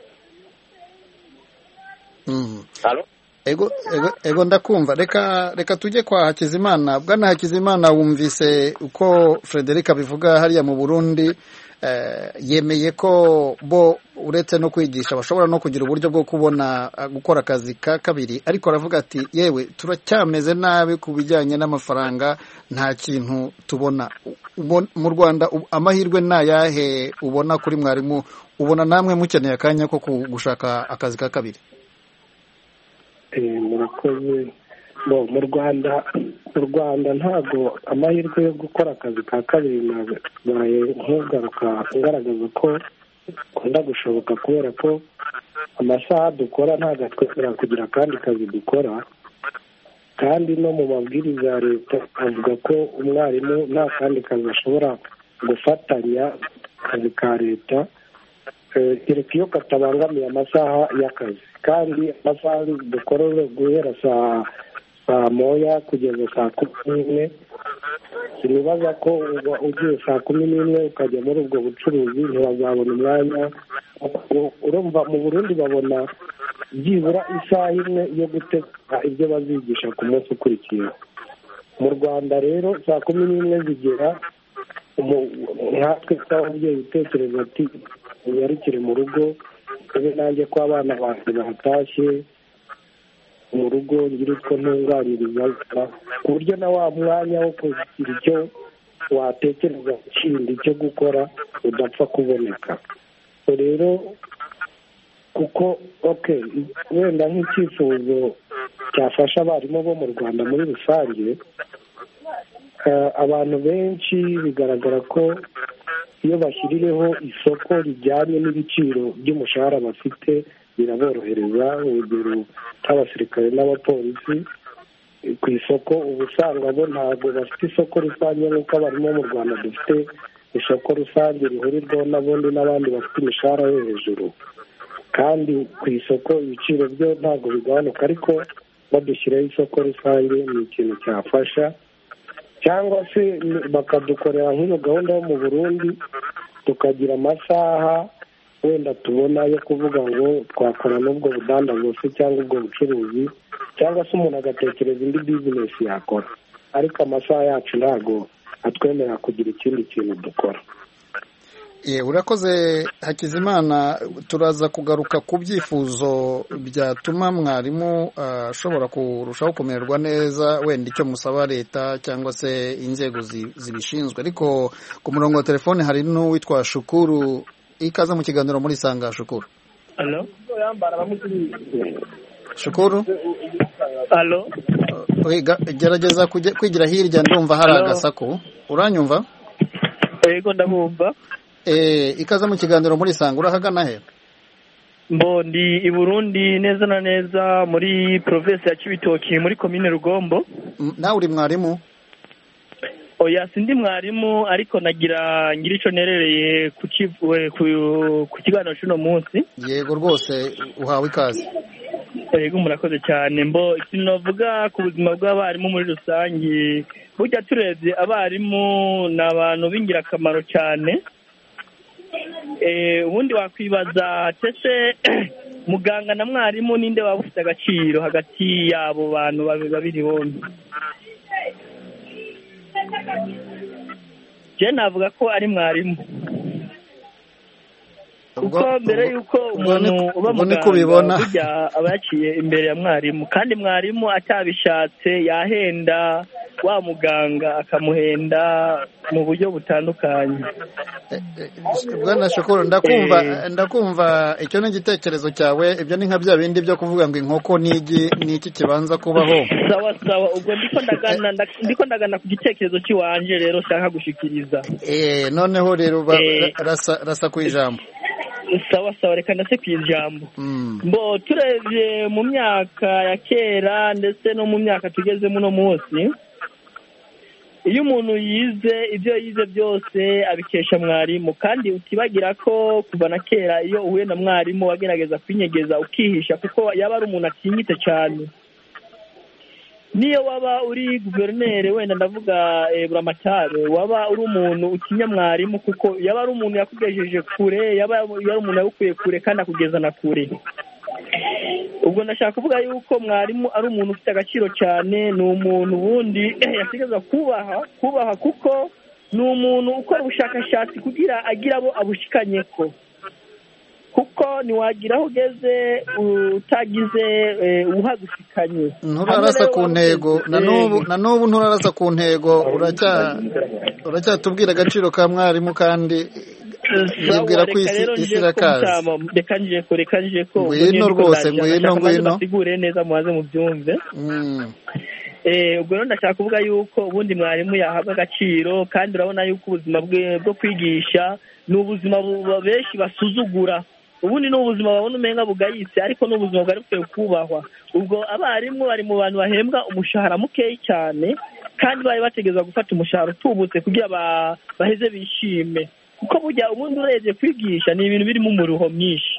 Ego ndakumva. Reka tujye kwa Hakizimana. Bwana Hakizimana, wumvise uko Frederic abivuga hariya mu Burundi. Yemeye ko bo uretse no kwigisha bashobora no kugira uburyo bwo kubona gukora akazi ka kabiri, ariko aravuga ati yewe turacyameze nabi ku bijyanye n'amafaranga, nta kintu tubona. Mu Rwanda amahirwe nayahe ubona kuri mwarimu? Ubona namwe mukeneye akanya ko gushaka akazi ka kabiri? Murakoze. Mu Rwanda ntabwo amahirwe yo gukora akazi ka kabiri nabaye ngaragaza ko kunda gushoboka, kubera ko amasaha dukora ntabwo atwemerera kugira akandi kazi dukora, kandi no mu mabwiriza ya leta avuga ko umwarimu nta kandi kazi ashobora gufatanya akazi ka leta kereka iyo katabangamiye amasaha y'akazi. Kandi amasaha dukora guhera saa moya kugeza saa 11. Sinibaza ko ugiye saa 11 ukajya muri ubwo bucuruzi ntibazabona umwanya. Urumva mu Burundi babona byibura isaha imwe yo gutegura ibyo bazigisha ku munsi ukurikiye. Mu Rwanda rero saa 11 zigera nkatwe tw'ababyeyi utekereza ati unyarukire mu rugo ebe nanjye ko abana banjye bahatashye, mu rugo ngire utwo ntunganyiriza ku buryo na wa mwanya wo kugira icyo watekereza kindi cyo gukora udapfa kuboneka. Rero kuko wenda nk'icyifuzo cyafasha abarimu bo mu Rwanda muri rusange, abantu benshi bigaragara ko iyo bashyirireho isoko rijyanye n'ibiciro by'umushahara bafite biraborohereza. Urugero nk'abasirikare n'abapolisi ku isoko uba usanga bo ntabwo bafite isoko rusange nk'uko abarimu bo mu Rwanda dufite isoko rusange rihurirwaho n'abandi bafite imishahara yo hejuru, kandi ku isoko ibiciro byo ntabwo bigabanuka, ariko badushyiraho isoko rusange ni ikintu cyafasha. Cyangwa se bakadukorera nk'iyo gahunda yo mu Burundi tukagira amasaha wenda tubona yo kuvuga ngo twakora n'ubwo budandazo se cyangwa ubwo bucuruzi, cyangwa se umuntu agatekereza indi bizinesi yakora, ariko amasaha yacu ntabwo atwemerera kugira ikindi kintu dukora. Urakoze Hakizimana. Turaza kugaruka ku byifuzo byatuma mwarimu ashobora kurushaho kumererwa neza, wenda icyo musaba leta cyangwa se inzego zibishinzwe. Ariko ku murongo wa telefone hari n'uwitwa Shukuru. Ikaze mu kiganiro muri Sanga. Shukuru. Hello. Shukuru. Hello. Gerageza kwigira hirya, ndumva hari agasaku. Uranyumva? Yego ndabumva. Ikaze mu kiganiro muri Sanga. Urahagana he? Ndi i Burundi, neza na neza muri province ya Cibitoki muri commune Rugombo. Nawe uri mwarimu? Oya, sindi mwarimu, ariko nagira ico nerereye ku kiganiro cy'uno munsi. Yego rwose, uhawe ikaze. Yego murakoze cyane. Ikintu navuga ku buzima bw'abarimu muri rusange, burya turebye abarimu ni abantu b'ingirakamaro cyane. Ubundi wakwibaza tese muganga na mwarimu ninde waba ufite agaciro hagati y'abo bantu babiri bombi? Je navuga ko ari mwarimu, kuko mbere y'uko umuntu uba muganga burya aba yaciye imbere ya mwarimu, kandi mwarimu atabishatse yahenda wa muganga akamuhenda mu buryo butandukanye. Bwana Shukuru, ndakumva icyo ni igitekerezo cyawe. Ibyo ni nka bya bindi byo kuvuga ngo inkoko n'iki kibanza kubaho. Sawa, ubwo ndiko ndagana ku gitekerezo cy'iwanje rero shaka gushikiriza. Noneho rero rasa ku ijambo. Sawa, reka ndase ku ijambo. Turebye mu myaka ya kera ndetse no mu myaka tugezemo uno munsi, iyo umuntu yize ibyo yize byose abikesha mwarimu, kandi utibagira ko kuva na kera iyo uhuye na mwarimu wagerageza kwinyegeza ukihisha, kuko yaba ari umuntu atinyitse cyane. Niyo waba uri guverineri, wenda ndavuga buramatare, waba uri umuntu utinya mwarimu, kuko yaba ari umuntu yakugejeje kure, yaba ari umuntu yagukuye kure kandi akugeza na kure. Ubwo ndashaka kuvuga yuko mwarimu ari umuntu ufite agaciro cyane, ni umuntu ubundi yategeza kubaha, kuko ni umuntu ukora ubushakashatsi kugira agira abo abushikanye ko, kuko ntiwagira aho ugeze utagize uhagushikanye. Nturarasa ku ntego, na n'ubu nturarasa ku ntego. Uracyatubwira agaciro ka mwarimu, kandi yibwira ko isi irakaze. Reka nje ko ngwino rwose, ngwino basigure neza mubaze mu byumve. Ubwo rero ndashaka kuvuga yuko ubundi mwarimu yahabwa agaciro, kandi urabona yuko ubuzima bwe bwo kwigisha ni ubuzima benshi basuzugura. Ubundi ni ubuzima babona umenga bugayitse, ariko ni ubuzima bwari bukwiye kubahwa. Ubwo abarimu bari mu bantu bahembwa umushahara mukeya cyane, kandi bari bategereza gufata umushahara utubutse kugira baheze bishime, kuko burya ubundi urebye kwigisha ni ibintu birimo umuruho mwinshi.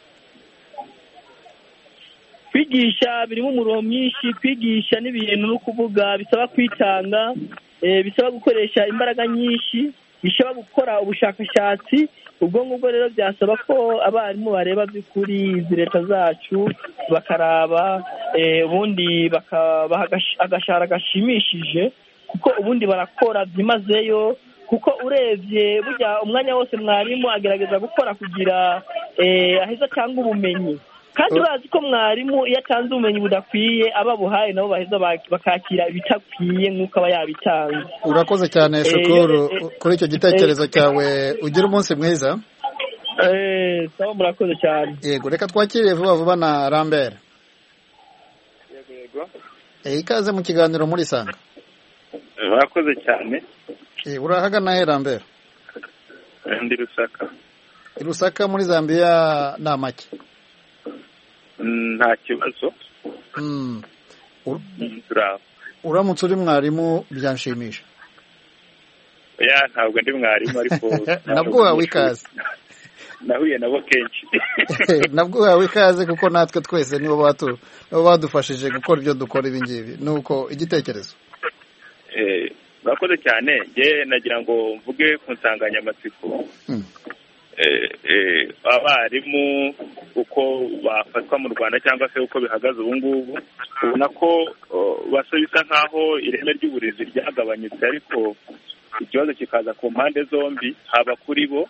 Kwigisha birimo umuruho mwinshi, kwigisha n'ibintu no kuvuga bisaba kwitanga, bisaba gukoresha imbaraga nyinshi, bisaba gukora ubushakashatsi. Ubwo ngubwo rero byasaba ko abarimu bareba by'ukuri izi leta zacu, bakaraba ubundi bakabaha agashahara gashimishije, kuko ubundi barakora byimazeyo. Kuko urebye burya umwanya wose mwarimu agerageza gukora kugira aheza cyangwa ubumenyi. kandi urazi ko mwarimu iyo atanze ubumenyi budakwiye ababuhaye nabo baheza bakakira ibitakwiye nk'uko aba yabitanze. Urakoze cyane Shukuru kuri icyo gitekerezo cyawe, ugira umunsi mwiza. Sawa, murakoze cyane. Yego, reka twakiriye vuba vuba na Lambert. Yego. Ikaze mu kiganiro muri Sanga. Murakoze cyane. Urahagana he Lambert? Ndi Lusaka. Lusaka muri Zambia ni amaki? Nta kibazo. Uramutse uri mwarimu byanshimisha. Oya, ntabwo ndi mwarimu ariko nabwo wawe ikaze. Nahuye nabo kenshi. Nabwo wawe ikaze kuko natwe twese nibo badufashije gukora ibyo dukora ibi ngibi. Nuko igitekerezo. Murakoze cyane. Nge nagira ngo mvuge ku nsanganyamatsiko. Abarimu uko bafatwa mu Rwanda cyangwa se uko bihagaze ubu ngubu, ubona ko bisa nkaho ireme ry'uburezi ryagabanyutse, ariko ikibazo kikaza ku mpande zombi, haba kuri bo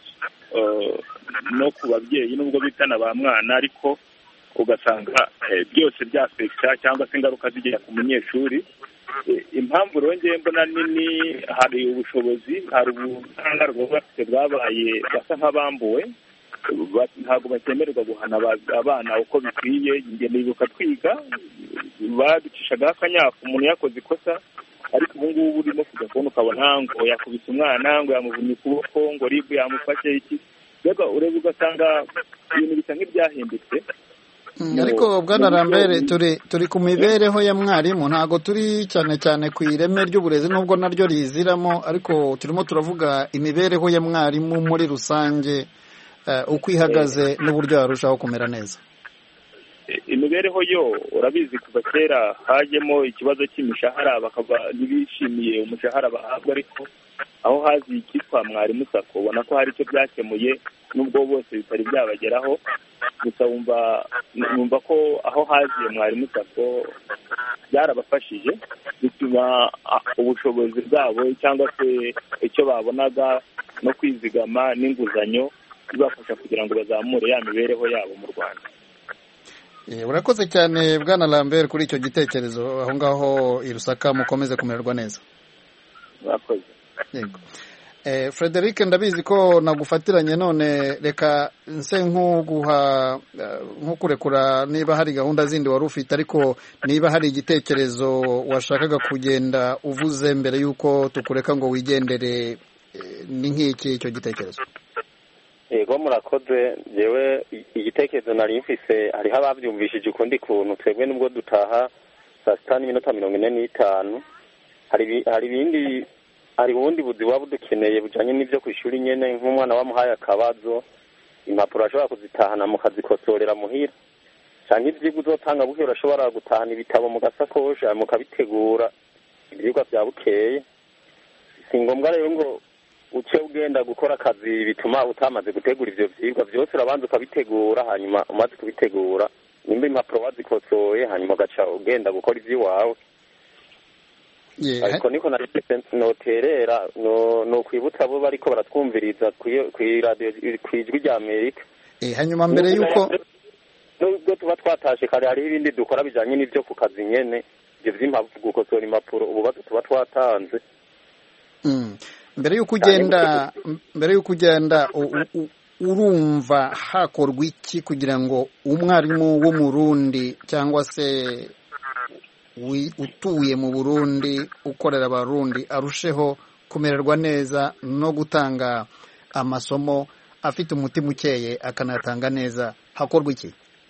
no ku babyeyi nubwo bitana ba mwana, ariko ugasanga byose byafekita cyangwa se ingaruka zigera ku munyeshuri. Impamvu rongeye mbona nini, hari ubushobozi, hari ubukangarwa bafite bwabaye basa nk'abambuwe, ntabwo bakemererwa guhana abana uko bikwiye. Njye nibuka twiga baducishagaho akanyafu umuntu yakoze ikosa, ariko ubu ngubu urimo kujya kubona ukabona ngo yakubise umwana, ngo yamuvunnye ukuboko, ngo ribu yamufashe iki, mbega ureba ugasanga ibintu bisa nk'ibyahindutse. Ariko bwana Lambert, turi ku mibereho ya mwarimu, ntago turi cyane cyane ku ireme ry'uburezi nubwo naryo riziramo, ariko turimo turavuga imibereho ya mwarimu muri rusange, uko ihagaze n'uburyo yarushaho kumera neza. Imibereho yo urabizi kuva kera hajemo ikibazo cy'imishahara, bakaba ntibishimiye umushahara bahabwa, ariko aho hazi ikitwa mwarimu sako ubona ko hari icyo byakemuye nubwo bose bitari byabageraho. Gusa wumva ko aho haziye mwarimu sako byarabafashije, bituma ubushobozi bwabo cyangwa se icyo babonaga no kwizigama n'inguzanyo bibafasha kugira ngo bazamure ya mibereho yabo mu Rwanda. Urakoze cyane bwana Lambert kuri icyo gitekerezo. Aho ngaho i Lusaka mukomeze kumererwa neza. Urakoze. Yego. Frederic, ndabizi ko nagufatiranye, none reka nse nk'ukurekura niba hari gahunda zindi wari ufite, ariko niba hari igitekerezo washakaga kugenda uvuze mbere y'uko tukureka ngo wigendere, ni nk'iki icyo gitekerezo? Yego, murakoze. Jewe igitekerezo nari mfise, hariho ababyumvishije ukundi kuntu. Twebwe nubwo dutaha saa sita n'iminota 45, hari ubundi buzi buba budukeneye bujyanye n'ibyo ku ishuri nyine, nk'umwana wamuhaye akabazo, impapuro ashobora kuzitahana mukazikosorera muhira, cyangwa ibyigwa uzotanga buke urashobora gutahana ibitabo mu gasakoshi mukabitegura ibyigwa bya bukeye. Si ngombwa rero ngo uce ugenda gukora akazi bituma utamaze gutegura ibyo byigwa byose, urabanza ukabitegura, hanyuma umaze kubitegura nimba impapuro wazikosoye, hanyuma ugaca ugenda gukora iby'iwawe. Ariko niko noterera no kwibutsa abo bariko baratwumviriza ku radio ku ijwi rya Amerika. Hanyuma mbere yuko nubwo tuba twatashe kare, hari ibindi dukora bijanye n'ibyo ku kazi nyene, ibyo by'impapuro, gukosora impapuro, ububazo tuba twatanze. Mbere yuko ugenda urumva hakorwa iki kugira ngo umwarimu w'umurundi cyangwa se utuye mu Burundi ukorera abarundi arusheho kumererwa neza no gutanga amasomo afite umutima ukeye akanatanga neza? Hakorwa iki?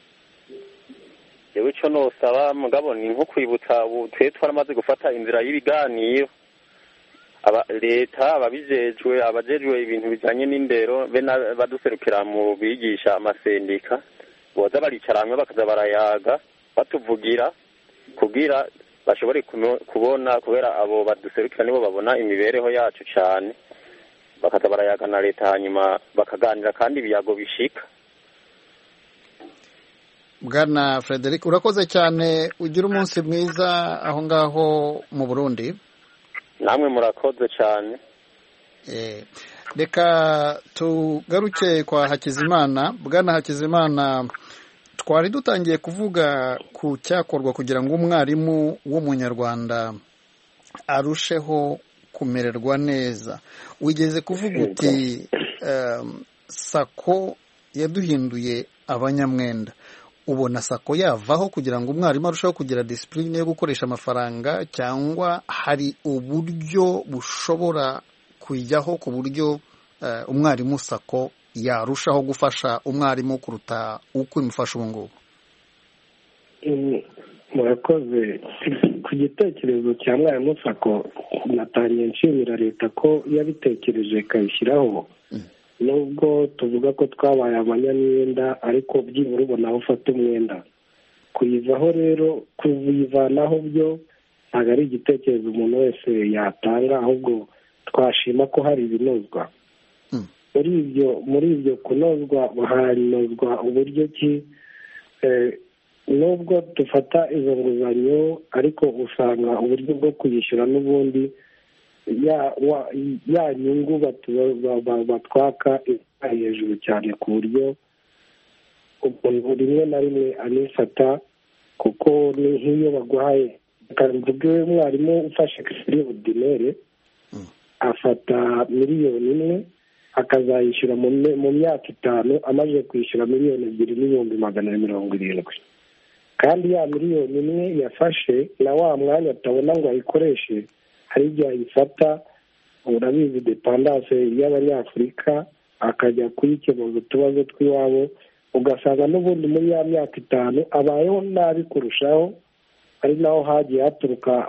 Yewe cyo nosaba mugabo ni nko kwibutsa twe twaramaze gufata inzira y'ibiganiro, leta ababijejwe, abajejwe ibintu bijanye n'indero be baduserukira mu bigisha amasendika, boza baricara hamwe bakaza barayaga batuvugira kugira bashobore kubona, kubera abo baduserukira nibo babona imibereho yacu cyane, bakaza barayaga na leta, hanyuma bakaganira kandi ibiyago bishika. Bwana Frederic, urakoze cyane, ugira umunsi mwiza aho ngaho mu Burundi. Namwe murakoze cyane. Reka tugaruke kwa Hakizimana. Bwana Hakizimana, twari dutangiye kuvuga ku cyakorwa kugira ngo umwarimu w'umunyarwanda arusheho kumererwa neza. Wigeze kuvuga uti sako yaduhinduye abanyamwenda. Ubona sako yavaho kugira ngo umwarimu arusheho kugira disipurine yo gukoresha amafaranga, cyangwa hari uburyo bushobora kujyaho ku buryo umwarimu sako yarushaho gufasha umwarimu kuruta uko imufasha ubu ngubu? murakoze. Ku gitekerezo cya mwarimu sako natangiye nshimira leta ko yabitekereje ikabishyiraho, nubwo tuvuga ko twabaye abanyamwenda ariko byibura ubona aho ufata umwenda. Kuyivaho rero, kuyivanaho byo ntabwo ari igitekerezo umuntu wese yatanga, ahubwo twashima ko hari ibinozwa. Muri ibyo kunozwa hanozwa uburyo ki, nubwo dufata izo nguzanyo ariko usanga uburyo bwo kuyishyura n'ubundi ya nyungu batwaka ari hejuru cyane, ku buryo umuntu rimwe na rimwe anifata, kuko ni nk'iyo baguhaye mvuge umwarimu ufashe kuri ordinaire afata 1,000,000 akazayishyura mu myaka 5, amaze kwishyura 2,270,000, kandi ya 1,000,000 yafashe na wa mwanya atabona ngo ayikoreshe, hari igihe ayifata, urabizi dependance y'abanyafurika, akajya kuyikemuza utubazo tw'iwabo, ugasanga n'ubundi muri ya myaka 5 abayeho nabi kurushaho. Ari naho hagiye haturuka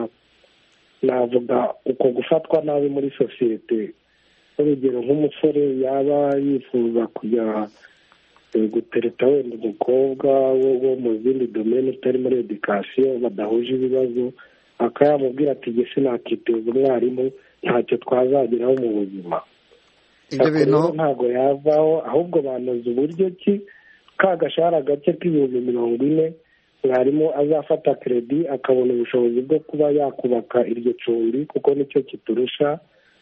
navuga uko gufatwa nabi muri sosiyete. Urugero nk'umusore yaba yifuza kujya gutereta wenda umukobwa wo mu zindi domene utari muri edikasiyo, badahuje ibibazo, akayamubwira ati jye sinakiteza umwarimu, ntacyo twazageraho mu buzima. Ibyo bintu ntabwo yavaho, ahubwo banoza uburyo ki ka gashahara gake k'40,000 mwarimu azafata kredi akabona ubushobozi bwo kuba yakubaka iryo cumbi, kuko nicyo kiturusha,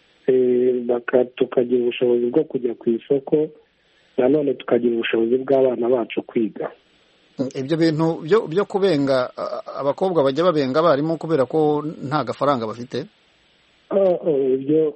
tukagira ubushobozi bwo kujya ku isoko, nanone tukagira ubushobozi bw'abana bacu kwiga. Ibyo bintu byo kubenga abakobwa bajya babenga abarimu kubera ko nta gafaranga bafite? Ibyo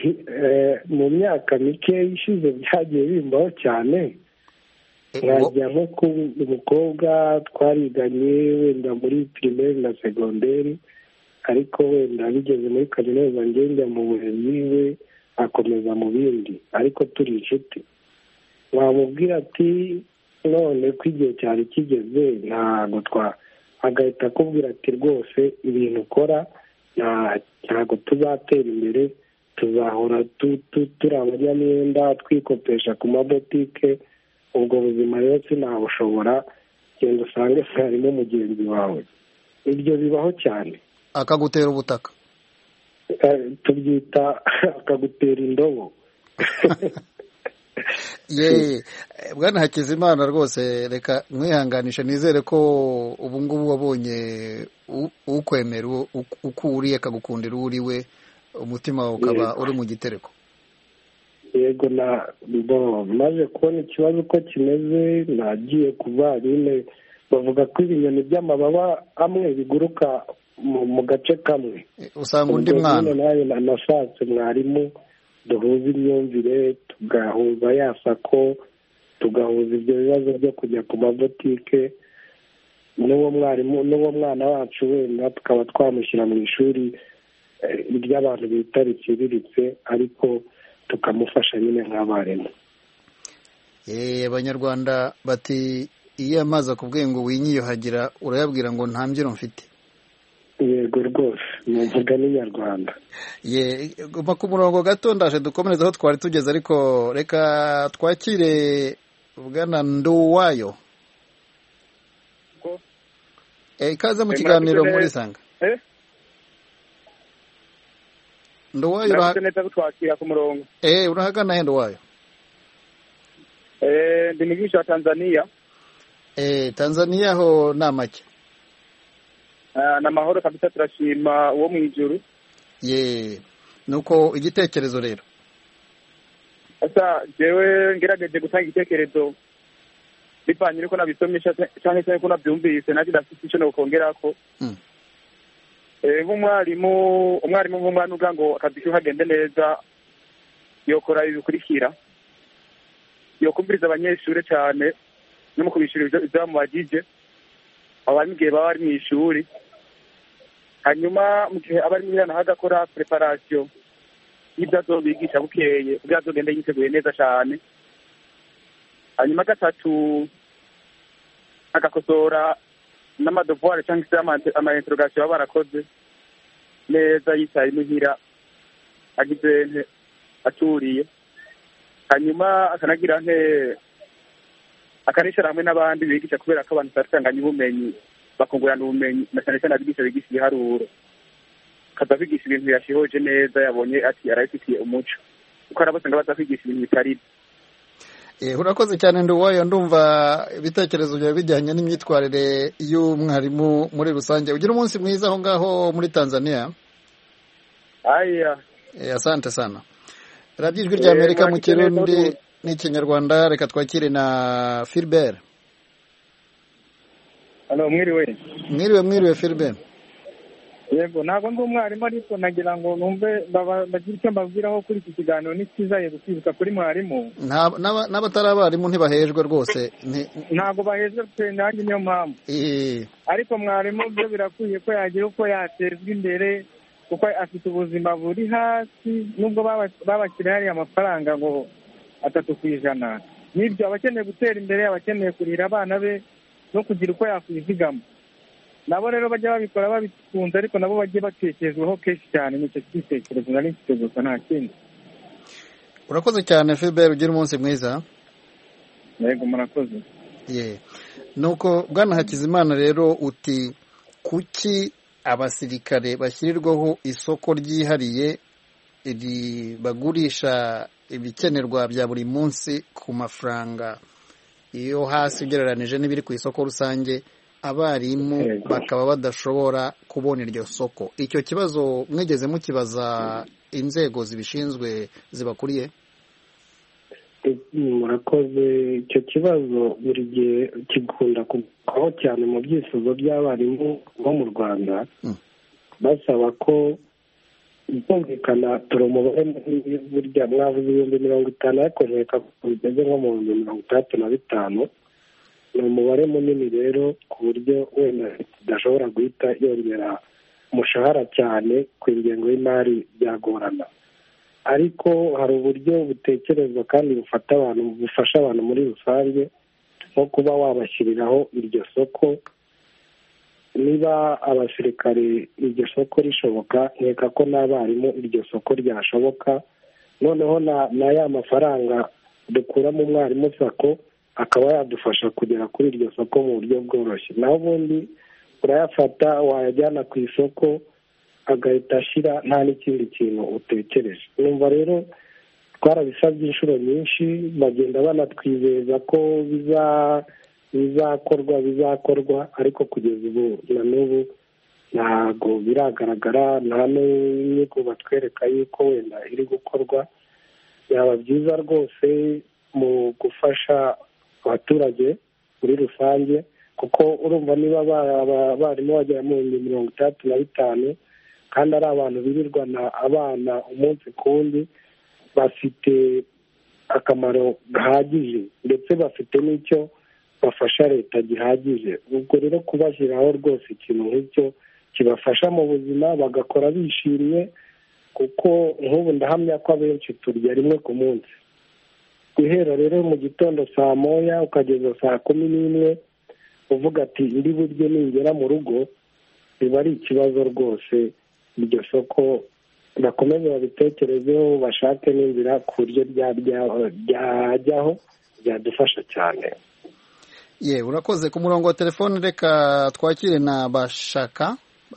mu myaka mike ishize byagiye bimbaho cyane. Nkajya nko ku umukobwa twariganye wenda muri primaire na segonderi, ariko wenda bigeze muri kaminuza njya mu burezi, we akomeza mu bindi, ariko turi inshuti. Wamubwira ati none ko igihe cyari kigeze ntabwo agahita akubwira ati rwose ibintu ukora ntabwo tuzatera imbere, tuzahora turi abanyamwenda twikopesha ku mabotike, ubwo buzima rero sinabushobora, genda usange harimo mugenzi wawe. Ibyo bibaho cyane. Akagutera ubutaka? Tubyita akagutera indobo. Bwana Hakizimana, rwose reka mwihanganisha, nizere ko ubu ngubu wabonye ukwemera uko uriye akagukundira uwo uriwe, umutima wawe ukaba uri mu gitereko. Yego, maze kubona ikibazo uko kimeze, nagiye kuba nyine bavuga ko ibinyoni by'amababa amwe biguruka mu gace kamwe, usanga undi mwana. Nawe nashatse mwarimu duhuza imyumvire, tugahuza ya sako, tugahuza ibyo bibazo byo kujya ku mabotike, n'uwo mwarimu n'uwo mwana wacu wenda tukaba twamushyira mu ishuri ry'abantu bita riciriritse, ariko tukamufasha nyine nk'abarimu. Abanyarwanda bati iyo amazi akubwiye ngo winyiyuhagira urayabwira ngo nta mbyino mfite. Yego rwose, muvuga n'inyarwanda. Guma ku murongo gato, ndaje dukomereza aho twari tugeze, ariko reka twakire Bwana Nduwayo. Ikaze mu kiganiro muri Sanga. Nduwayo twakira ku murongo. Urahagana he Nduwayo? Ndi mu gihugu cya Tanzania. Tanzania ho ni amake? N'amahoro kabisa, turashima uwo mu ijuru. Nuko igitekerezo rero? Asa jewe ngerageje gutanga igitekerezo bivanye nuko nabisomesha cyangwa se ko nabyumvise nanjye ndafite icyo nokongerako nk'umwarimu nk'umwana uvuga ngo akazi ke kagende neza yokora ibi bikurikira yokumviriza abanyeshuri cyane no mu kubishyura ibyo bamubagije abari mu gihe baba bari mu ishuri hanyuma mu gihe aba ari mwihana agakora preparation y'ibyo azobigisha bukeye kugira azogende yiteguye neza cyane hanyuma gatatu agakosora n'amadevoir cyangwa se ama-interrogation baba barakoze neza yicaye imuhira agize aturiye hanyuma akanagira akanishyira hamwe n'abandi bigisha kubera ko abantu batanganya ubumenyi bakungurana ubumenyi na cyane cyane abigisha bigisha ibiharuro akaza kwigisha ibintu yashihoje neza yabonye ati arabifitiye umuco kuko hari abasanga baza kwigisha ibintu bitari urakoze cyane Nduwayo ndumva ibitekerezo byawe bijyanye n'imyitwarire y'umwarimu muri rusange ugira umunsi mwiza aho ngaho muri Tanzania. Aya asante sana. Radio Ijwi ry'Amerika mu Kirundi n'Ikinyarwanda reka twakire na Philbert. Halo mwiriwe. Mwiriwe Philbert. Yego ntabwo ndi umwarimu ariko nagira ngo numve bagira icyo mbabwiraho kuri iki kiganiro ni cyiza yego kwibuka kuri mwarimu n'abatari abarimu ntibahejwe rwose ntabwo bahejwe pe nanjye niyo mpamvu ariko mwarimu byo birakwiye ko yagira uko yatezwa imbere kuko afite ubuzima buri hasi nubwo babashyiriye hariya amafaranga ngo 3%, n'ibyo abakeneye gutera imbere abakeneye kurira abana be no kugira uko yakwizigama nabo rero bajya babikora babikunze ariko nabo bagiye batekerezwaho kenshi cyane nicyo cyitekerezo nari mfite gusa nta kindi. Urakoze cyane Philbert ugira umunsi mwiza. Yego murakoze. Nuko bwana Hakizimana rero uti kuki abasirikare bashyirirwaho isoko ryihariye bagurisha ibikenerwa bya buri munsi ku mafaranga iyo hasi ugereranije n'ibiri ku isoko rusange abarimu bakaba badashobora kubona iryo soko. Icyo kibazo mwegeze mukibaza inzego zibishinzwe zibakuriye? Murakoze. Icyo kibazo buri gihe kigunda kubaho cyane mu byifuzo by'abarimu bo mu Rwanda basaba ko byumvikana turi umubare burya mwavuze 50,000 ariko nkeka ko bigeze nko mu 35,000 ni umubare munini rero ku buryo wenda tudashobora guhita yongera umushahara cyane ku ingengo y'imari byagorana ariko hari uburyo butekerezwa kandi bufasha abantu muri rusange nko kuba wabashyiriraho iryo soko niba abasirikare iryo soko rishoboka nkeka ko n'abarimu iryo soko ryashoboka noneho na ya mafaranga dukura mu mwarimu sako akaba yadufasha kugera kuri iryo soko mu buryo bworoshye naho ubundi urayafata wayajyana ku isoko agahita ashira nta n'ikindi kintu utekereje. Numva rero twarabisabye inshuro nyinshi bagenda banatwizeza ko bizakorwa ariko kugeza ubu na n'ubu ntabwo biragaragara nta n'inyigo batwereka yuko wenda iri gukorwa. Byaba byiza rwose mu gufasha abaturage muri rusange kuko urumva niba abarimu bagera mu 35,000 kandi ari abantu birirwana abana umunsi ku wundi bafite akamaro gahagije ndetse bafite n'icyo bafasha leta gihagije. Ubwo rero kubashyiraho rwose ikintu nk'icyo kibafasha mu buzima bagakora bishimiye kuko nk'ubu ndahamya ko abenshi turya rimwe ku munsi guhera rero mu gitondo 9:00 ukageza 11:00 uvuga ati ndi buryo ningera mu rugo biba ari ikibazo rwose. Iryo soko bakomeze babitekerezeho bashake n'inzira ku buryo ryajyaho byadufasha cyane. Urakoze. Ku murongo wa telefone reka twakire na Bashaka.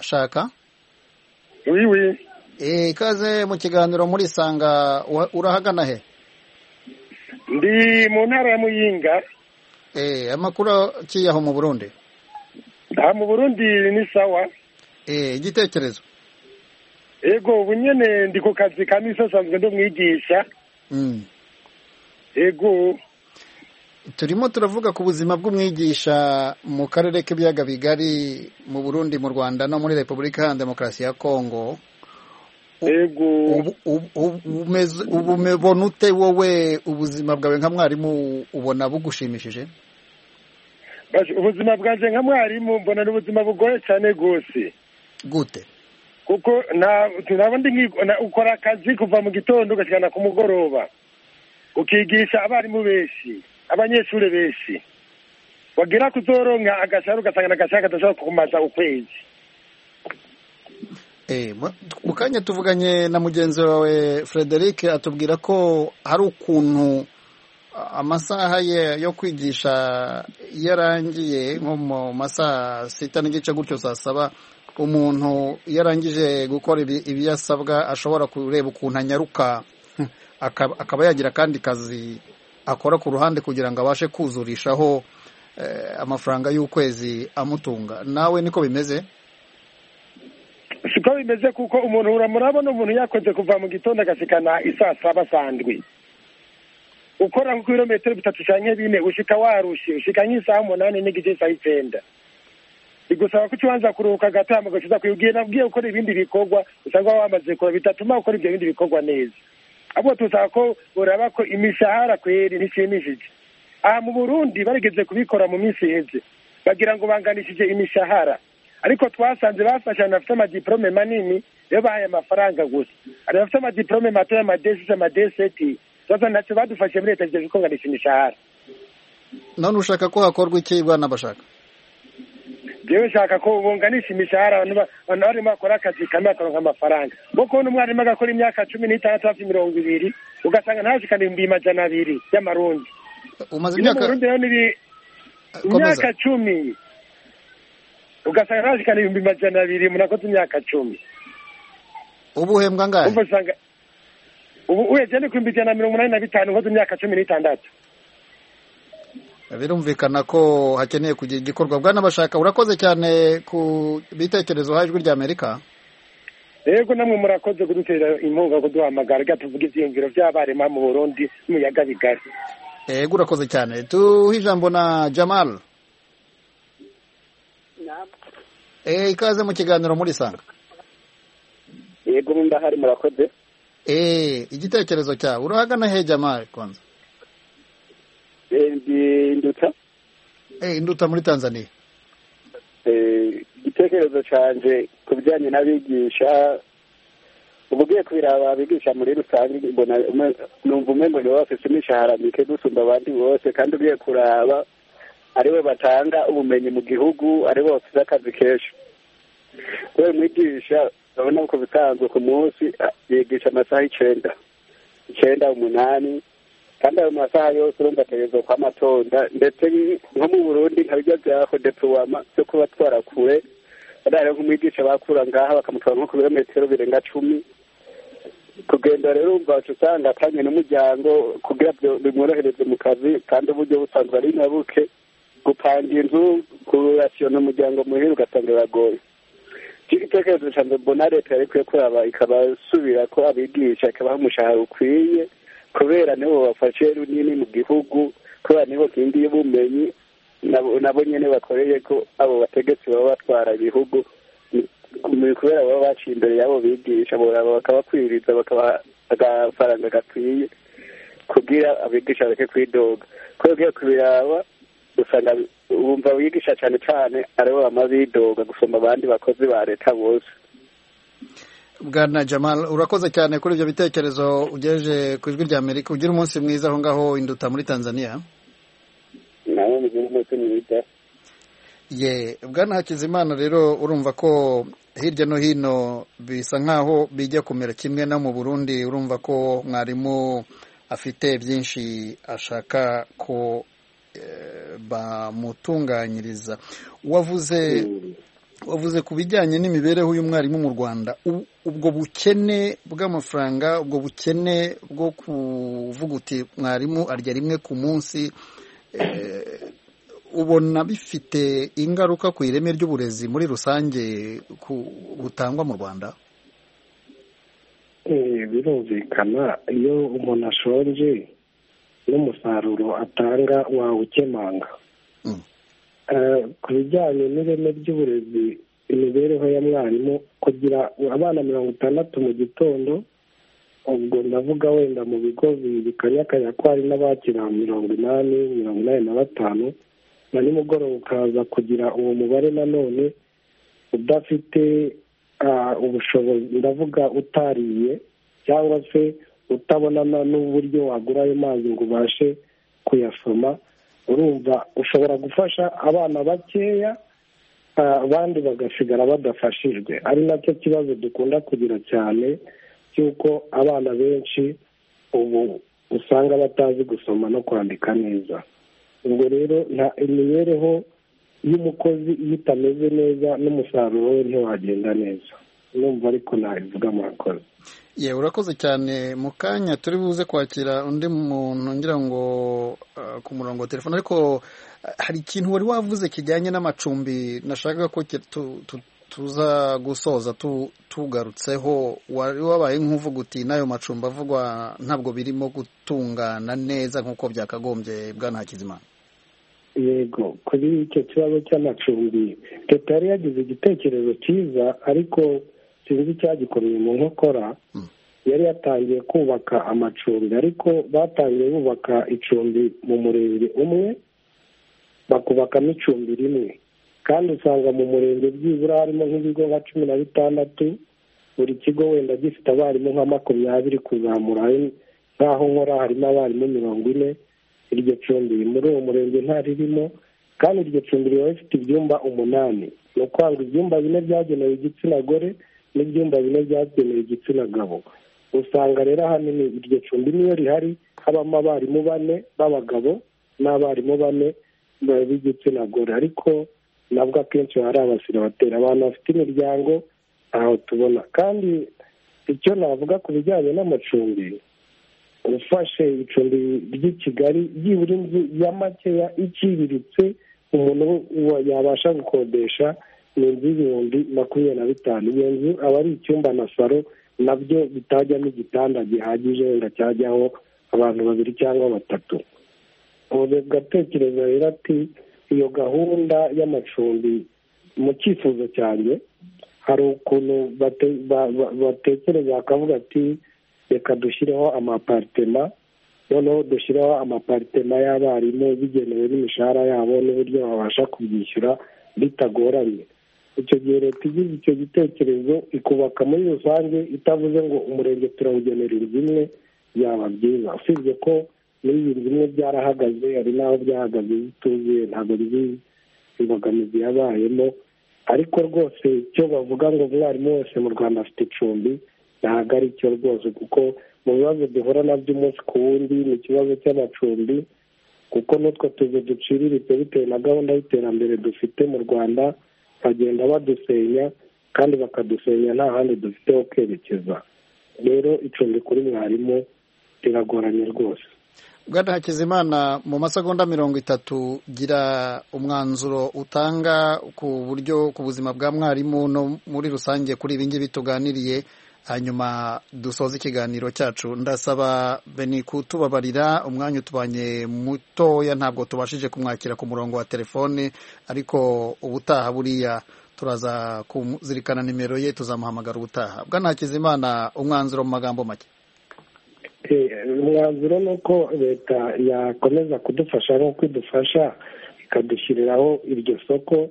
Oui. Ikaze mu kiganiro muri Sanga. Urahagana he? Ndi mu ntara ya Muyinga. Amakuru kiyaho mu Burundi? Mu Burundi ni sawa. Igitekerezo? Ego bunyene ndi ku kazi kamisa sanzwe ndo mwigisha. Ego. turimo turavuga ku buzima bw'umwigisha mu karere k'ibiyaga bigari mu Burundi, mu Rwanda no muri Repubulika Iharanira Demokarasi ya Kongo. Ubona ute wowe ubuzima bwawe nka mwarimu, ubona bugushimishije? Ubuzima bwanjye nka mwarimu mbona ni ubuzima bugoye cyane rwose. Gute? Kuko ukora akazi kuva mu gitondo ugashyikana ku mugoroba, ukigisha abarimu benshi, abanyeshuri benshi, wagira kuzoronka agashahara ugasanga agashahara kadashobora kumaza ukwezi. Mu kanya tuvuganye na mugenzi wawe Frederic atubwira ko hari ukuntu amasaha ye yo kwigisha yarangiye nko mu masaha 6:30 gutyo saa 7, umuntu yarangije gukora ibiyasabwa ashobora kureba ukuntu anyaruka akaba yagira kandi kazi akora ku ruhande kugira ngo abashe kuzurishaho amafaranga y'ukwezi amutunga. Nawe niko bimeze? Siko bimeze, kuko umuntu uramurabona umuntu yakoze kuva mu gitondo agashikana isaa 7 sandwi, ukora nko kilometero 3 canke 4 ushika warushe, ushika nk'isaha 8 n'igice saa 9. Bigusaba ko ubanza kuruhuka gatama gashiza kuyugiye nabwiye ukora ibindi bikorwa usanga wamaze ko bitatuma ukora ibyo bindi bikorwa neza. Abo tusaba ko uraba ko imishahara kweri nishimishije. Aha mu Burundi barigeze kubikora mu minsi heze, bagira ngo banganishije imishahara, ariko twasanze bafashana afite amadiplome manini yo bahaye amafaranga gusa, ari afite amadiplome mato y'amadesi amadeseti sasa ntacyo badufashe muri leta byo kunganisha imishahara. None ushaka ko hakorwa iki bwana bashaka? Jewe shaka ko bunganisha imishahara abantu barimo bakora akazi kamwe akaronka amafaranga. Boko n'umwarimu agakora imyaka 16 hafi 20 ugasanga ntashikana 200 y'amarundi. Umaze imyaka imyaka 10 ugasanga ntashikana 200 munakoze imyaka 10. Ubu hembwa ngahe? Ubu ujene ku 185 ngoze imyaka 16. Birumvikana ko hakeneye kugira igikorwa. Bwana bashaka urakoze cyane ku bitekerezo hajwe rya Amerika. Yego namwe murakoze kudutera inkunga kuduhamagara gatuvuga ivyiyumviro by'abarema mu Burundi mu yaga bigari. Yego urakoze cyane. Tuhijambo na Jamal. Ikaze mu kiganiro muri sanga. Yego ndahari murakoze. Igitekerezo cyawe urahagana he Jamal kwanza? Induta. Induta muri Tanzania. Igitekerezo canje kubijyanye n'abigisha, ubugiye kubiraba abigisha muri rusange mbona numva umengo ni bafite imishahara mike gusumba abandi bose, kandi ugiye kuraba ariwe batanga ubumenyi mu gihugu, ariwe bafite akazi kenshi. Wewe mwigisha urabona ko bisanzwe ku munsi yigisha amasaha 9, 8 kandi ayo masaha yose urumva ategerezwa kw'amatonda, ndetse nko mu Burundi nkabijya byaho deploiement byo kuba twarakure ari nk'umwigisha bakura ngaha bakamutwara nko ku birometero birenga 10 kugenda. Rero urumva usanga atanye n'umuryango kugira bimworohereze mu kazi, kandi uburyo busanzwe ari nabuke gupanga inzu kurasiona umuryango muhira ugasanga biragoye. Igitekerezo cyane mbona leta yari kwiye kuraba ikabasubira ko abigisha ikabaha umushahara ukwiye, kubera nibo bafashe runini mu gihugu, kubera nibo kindiye ubumenyi nabo nyene bakoreye ko abo bategetsi baba batwara ibihugu, kubera baba baciye imbere yabo bigisha boraba bakabakwiriza bakabaha agafaranga gakwiye kugira abigisha bareke kwidoga. Kubera kubiraba usanga wumva wigisha cyane cyane aribo bamabidoga gusoma abandi bakozi ba leta bose. Bwana Jamal urakoze cyane kuri ibyo bitekerezo ugejeje ku ijwi rya Amerika. Ugira umunsi mwiza aho ngaho Induta muri Tanzania. Nawe mugira umunsi mwiza. Bwana Hakizimana rero urumva ko hirya no hino bisa nkaho bijya kumera kimwe no mu Burundi. Urumva ko mwarimu afite byinshi ashaka ko bamutunganyiriza. Wavuze ku bijyanye n'imibereho y'umwarimu mu Rwanda, ubwo bukene bw'amafaranga, ubwo bukene bwo kuvuga uti mwarimu arya rimwe ku munsi, ubona bifite ingaruka ku ireme ry'uburezi muri rusange butangwa mu Rwanda? Birumvikana iyo umuntu ashonje n'umusaruro atanga wawukemanga. Ku bijyanye n'ireme ry'uburezi, imibereho ya mwarimu, kugira abana 60 mu gitondo, ubwo ndavuga wenda mu bigo bikanyakanya ko hari n'abakira 85 na nimugoroba ukaza kugira uwo mubare nanone udafite ubushobozi, ndavuga utariye cyangwa se utabonana n'uburyo wagura ayo mazi ngo ubashe kuyasoma, urumva ushobora gufasha abana bakeya, abandi bagasigara badafashijwe. Ari nacyo kibazo dukunda kugira cyane cy'uko abana benshi ubu usanga batazi gusoma no kwandika neza. Ubwo rero imibereho y'umukozi iyo itameze neza n'umusaruro we ntiwagenda neza. Numva ariko nabivuga murakoze. Urakoze cyane. Mu kanya turi buze kwakira undi muntu ngira ngo ku murongo wa telefone, ariko hari ikintu wari wavuze kijyanye n'amacumbi nashaka ko tuza gusoza tugarutseho. Wari wabaye nk'uvuga uti n'ayo macumbi avugwa ntabwo birimo gutungana neza nk'uko byakagombye, Bwana Hakizimana. Yego, kuri icyo kibazo cy'amacumbi leta yari yagize igitekerezo cyiza, ariko sinzi icyagikomeye mu nkokora. Yari yatangiye kubaka amacumbi, ariko batangiye bubaka icumbi mu murenge umwe, bakubakamo icumbi rimwe, kandi usanga mu murenge byibura harimo nk'ibigo nka 16, buri kigo wenda gifite abarimu nka 20 kuzamura. nk'aho nkora harimo abarimu 40. Iryo cumbi muri uwo murenge ntaririmo, kandi iryo cumbi riba rifite ibyumba 8. Ni ukwanga ibyumba 4 byagenewe igitsina gore n'ibyumba 4 byagenewe igitsina gabo. Usanga rero ahanini iryo cumbi niyo rihari habamo abarimu 4 b'abagabo n'abarimu 4 b'igitsina gore, ariko nabwo akenshi hari abasiribateri, abantu bafite imiryango aho tubona. Kandi icyo navuga ku bijyanye n'amacumbi, ufashe icumbi ry'i Kigali byibura inzu ya makeya iciriritse umuntu yabasha gukodesha ni inzu y'ibihumbi 25. Iyo nzu aba ari icyumba na saro, nabyo bitajyamo igitanda gihagije wenda cyajyaho abantu 2 cyangwa 3. ubu gatekereza rero ati iyo gahunda y'amacumbi mu cyifuzo cyanjye hari ukuntu batekereza bakavuga ati reka dushyireho amaparitema, noneho dushyireho amaparitema y'abarimu bigenewe n'imishahara yabo n'uburyo babasha kubyishyura bitagoranye. Icyo gihe leta igize icyo gitekerezo ikubaka muri rusange, itavuze ngo umurenge turawugenera inzu imwe, yaba byiza. Usibye ko muri iyi nzu imwe byarahagaze, hari n'aho byahagaze bituzuye, ntabwo bizi imbogamizi yabayemo. ariko rwose icyo bavuga ngo umwarimu wese mu Rwanda afite icumbi ntabwo ari cyo rwose, kuko mu bibazo duhura nabyo umunsi ku wundi ni ikibazo cy'amacumbi, kuko n'utwo tuzi duciriritse bitewe na gahunda y'iterambere dufite mu Rwanda bagenda badusenya kandi bakadusenya nta handi dufite ho kwerekeza. Rero icumbi kuri mwarimu riragoranye rwose. Bwana Hakizimana, mu masegonda 30 gira umwanzuro utanga ku buryo ku buzima bwa mwarimu no muri rusange kuri ibingibi tuganiriye, hanyuma dusoza ikiganiro cyacu. Ndasaba Beni kutubabarira, umwanya utubanye mutoya, ntabwo tubashije kumwakira ku murongo wa telefone, ariko ubutaha buriya turaza kuzirikana nimero ye, tuzamuhamagara ubutaha. Bwana Hakizimana, umwanzuro mu magambo make. Umwanzuro ni uko leta yakomeza kudufasha nk'uko idufasha, ikadushyiriraho iryo soko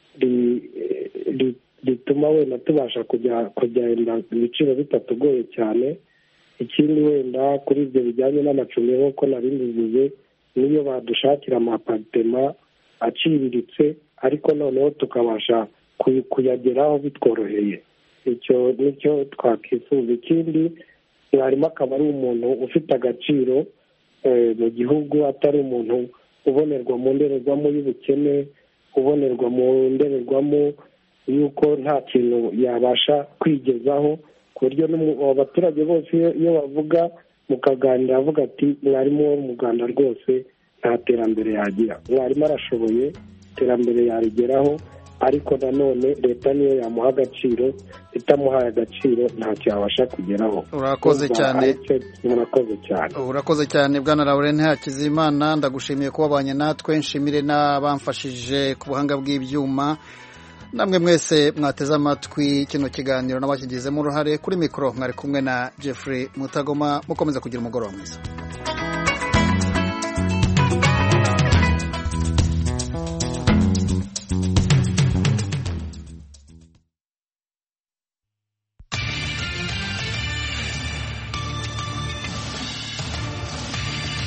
rituma wenda tubasha kugenda ibiciro bitatugoye cyane. Ikindi wenda kuri ibyo bijyanye n'amacumbi nk'uko nari mbivuze, niyo badushakira amaparitema aciriritse ariko noneho tukabasha kuyageraho bitworoheye, icyo nicyo twakwifuza. Ikindi mwarimu akaba ari umuntu ufite agaciro mu gihugu, atari umuntu ubonerwa mu ndorerwamo y'ubukene, ubonerwa mu ndorerwamo y'uko nta kintu yabasha kwigezaho, ku buryo abaturage bose iyo bavuga mukaganira avuga ati mwarimu wo mu Rwanda rwose nta terambere yagira. Mwarimu arashoboye, iterambere yarigeraho, ariko nanone leta niyo yamuha agaciro, itamuhaye agaciro ntacyo yabasha kugeraho. Urakoze cyane. Murakoze cyane. Urakoze cyane Bwana Laurent Hakizimana, ndagushimiye kuba banye natwe, nshimire n'abamfashije ku buhanga bw'ibyuma, namwe mwese mwateze amatwi kino kiganiro n'abakigizemo uruhare. Kuri mikoro mwari kumwe na Jeffrey Mutagoma, mukomeza kugira umugoroba mwiza.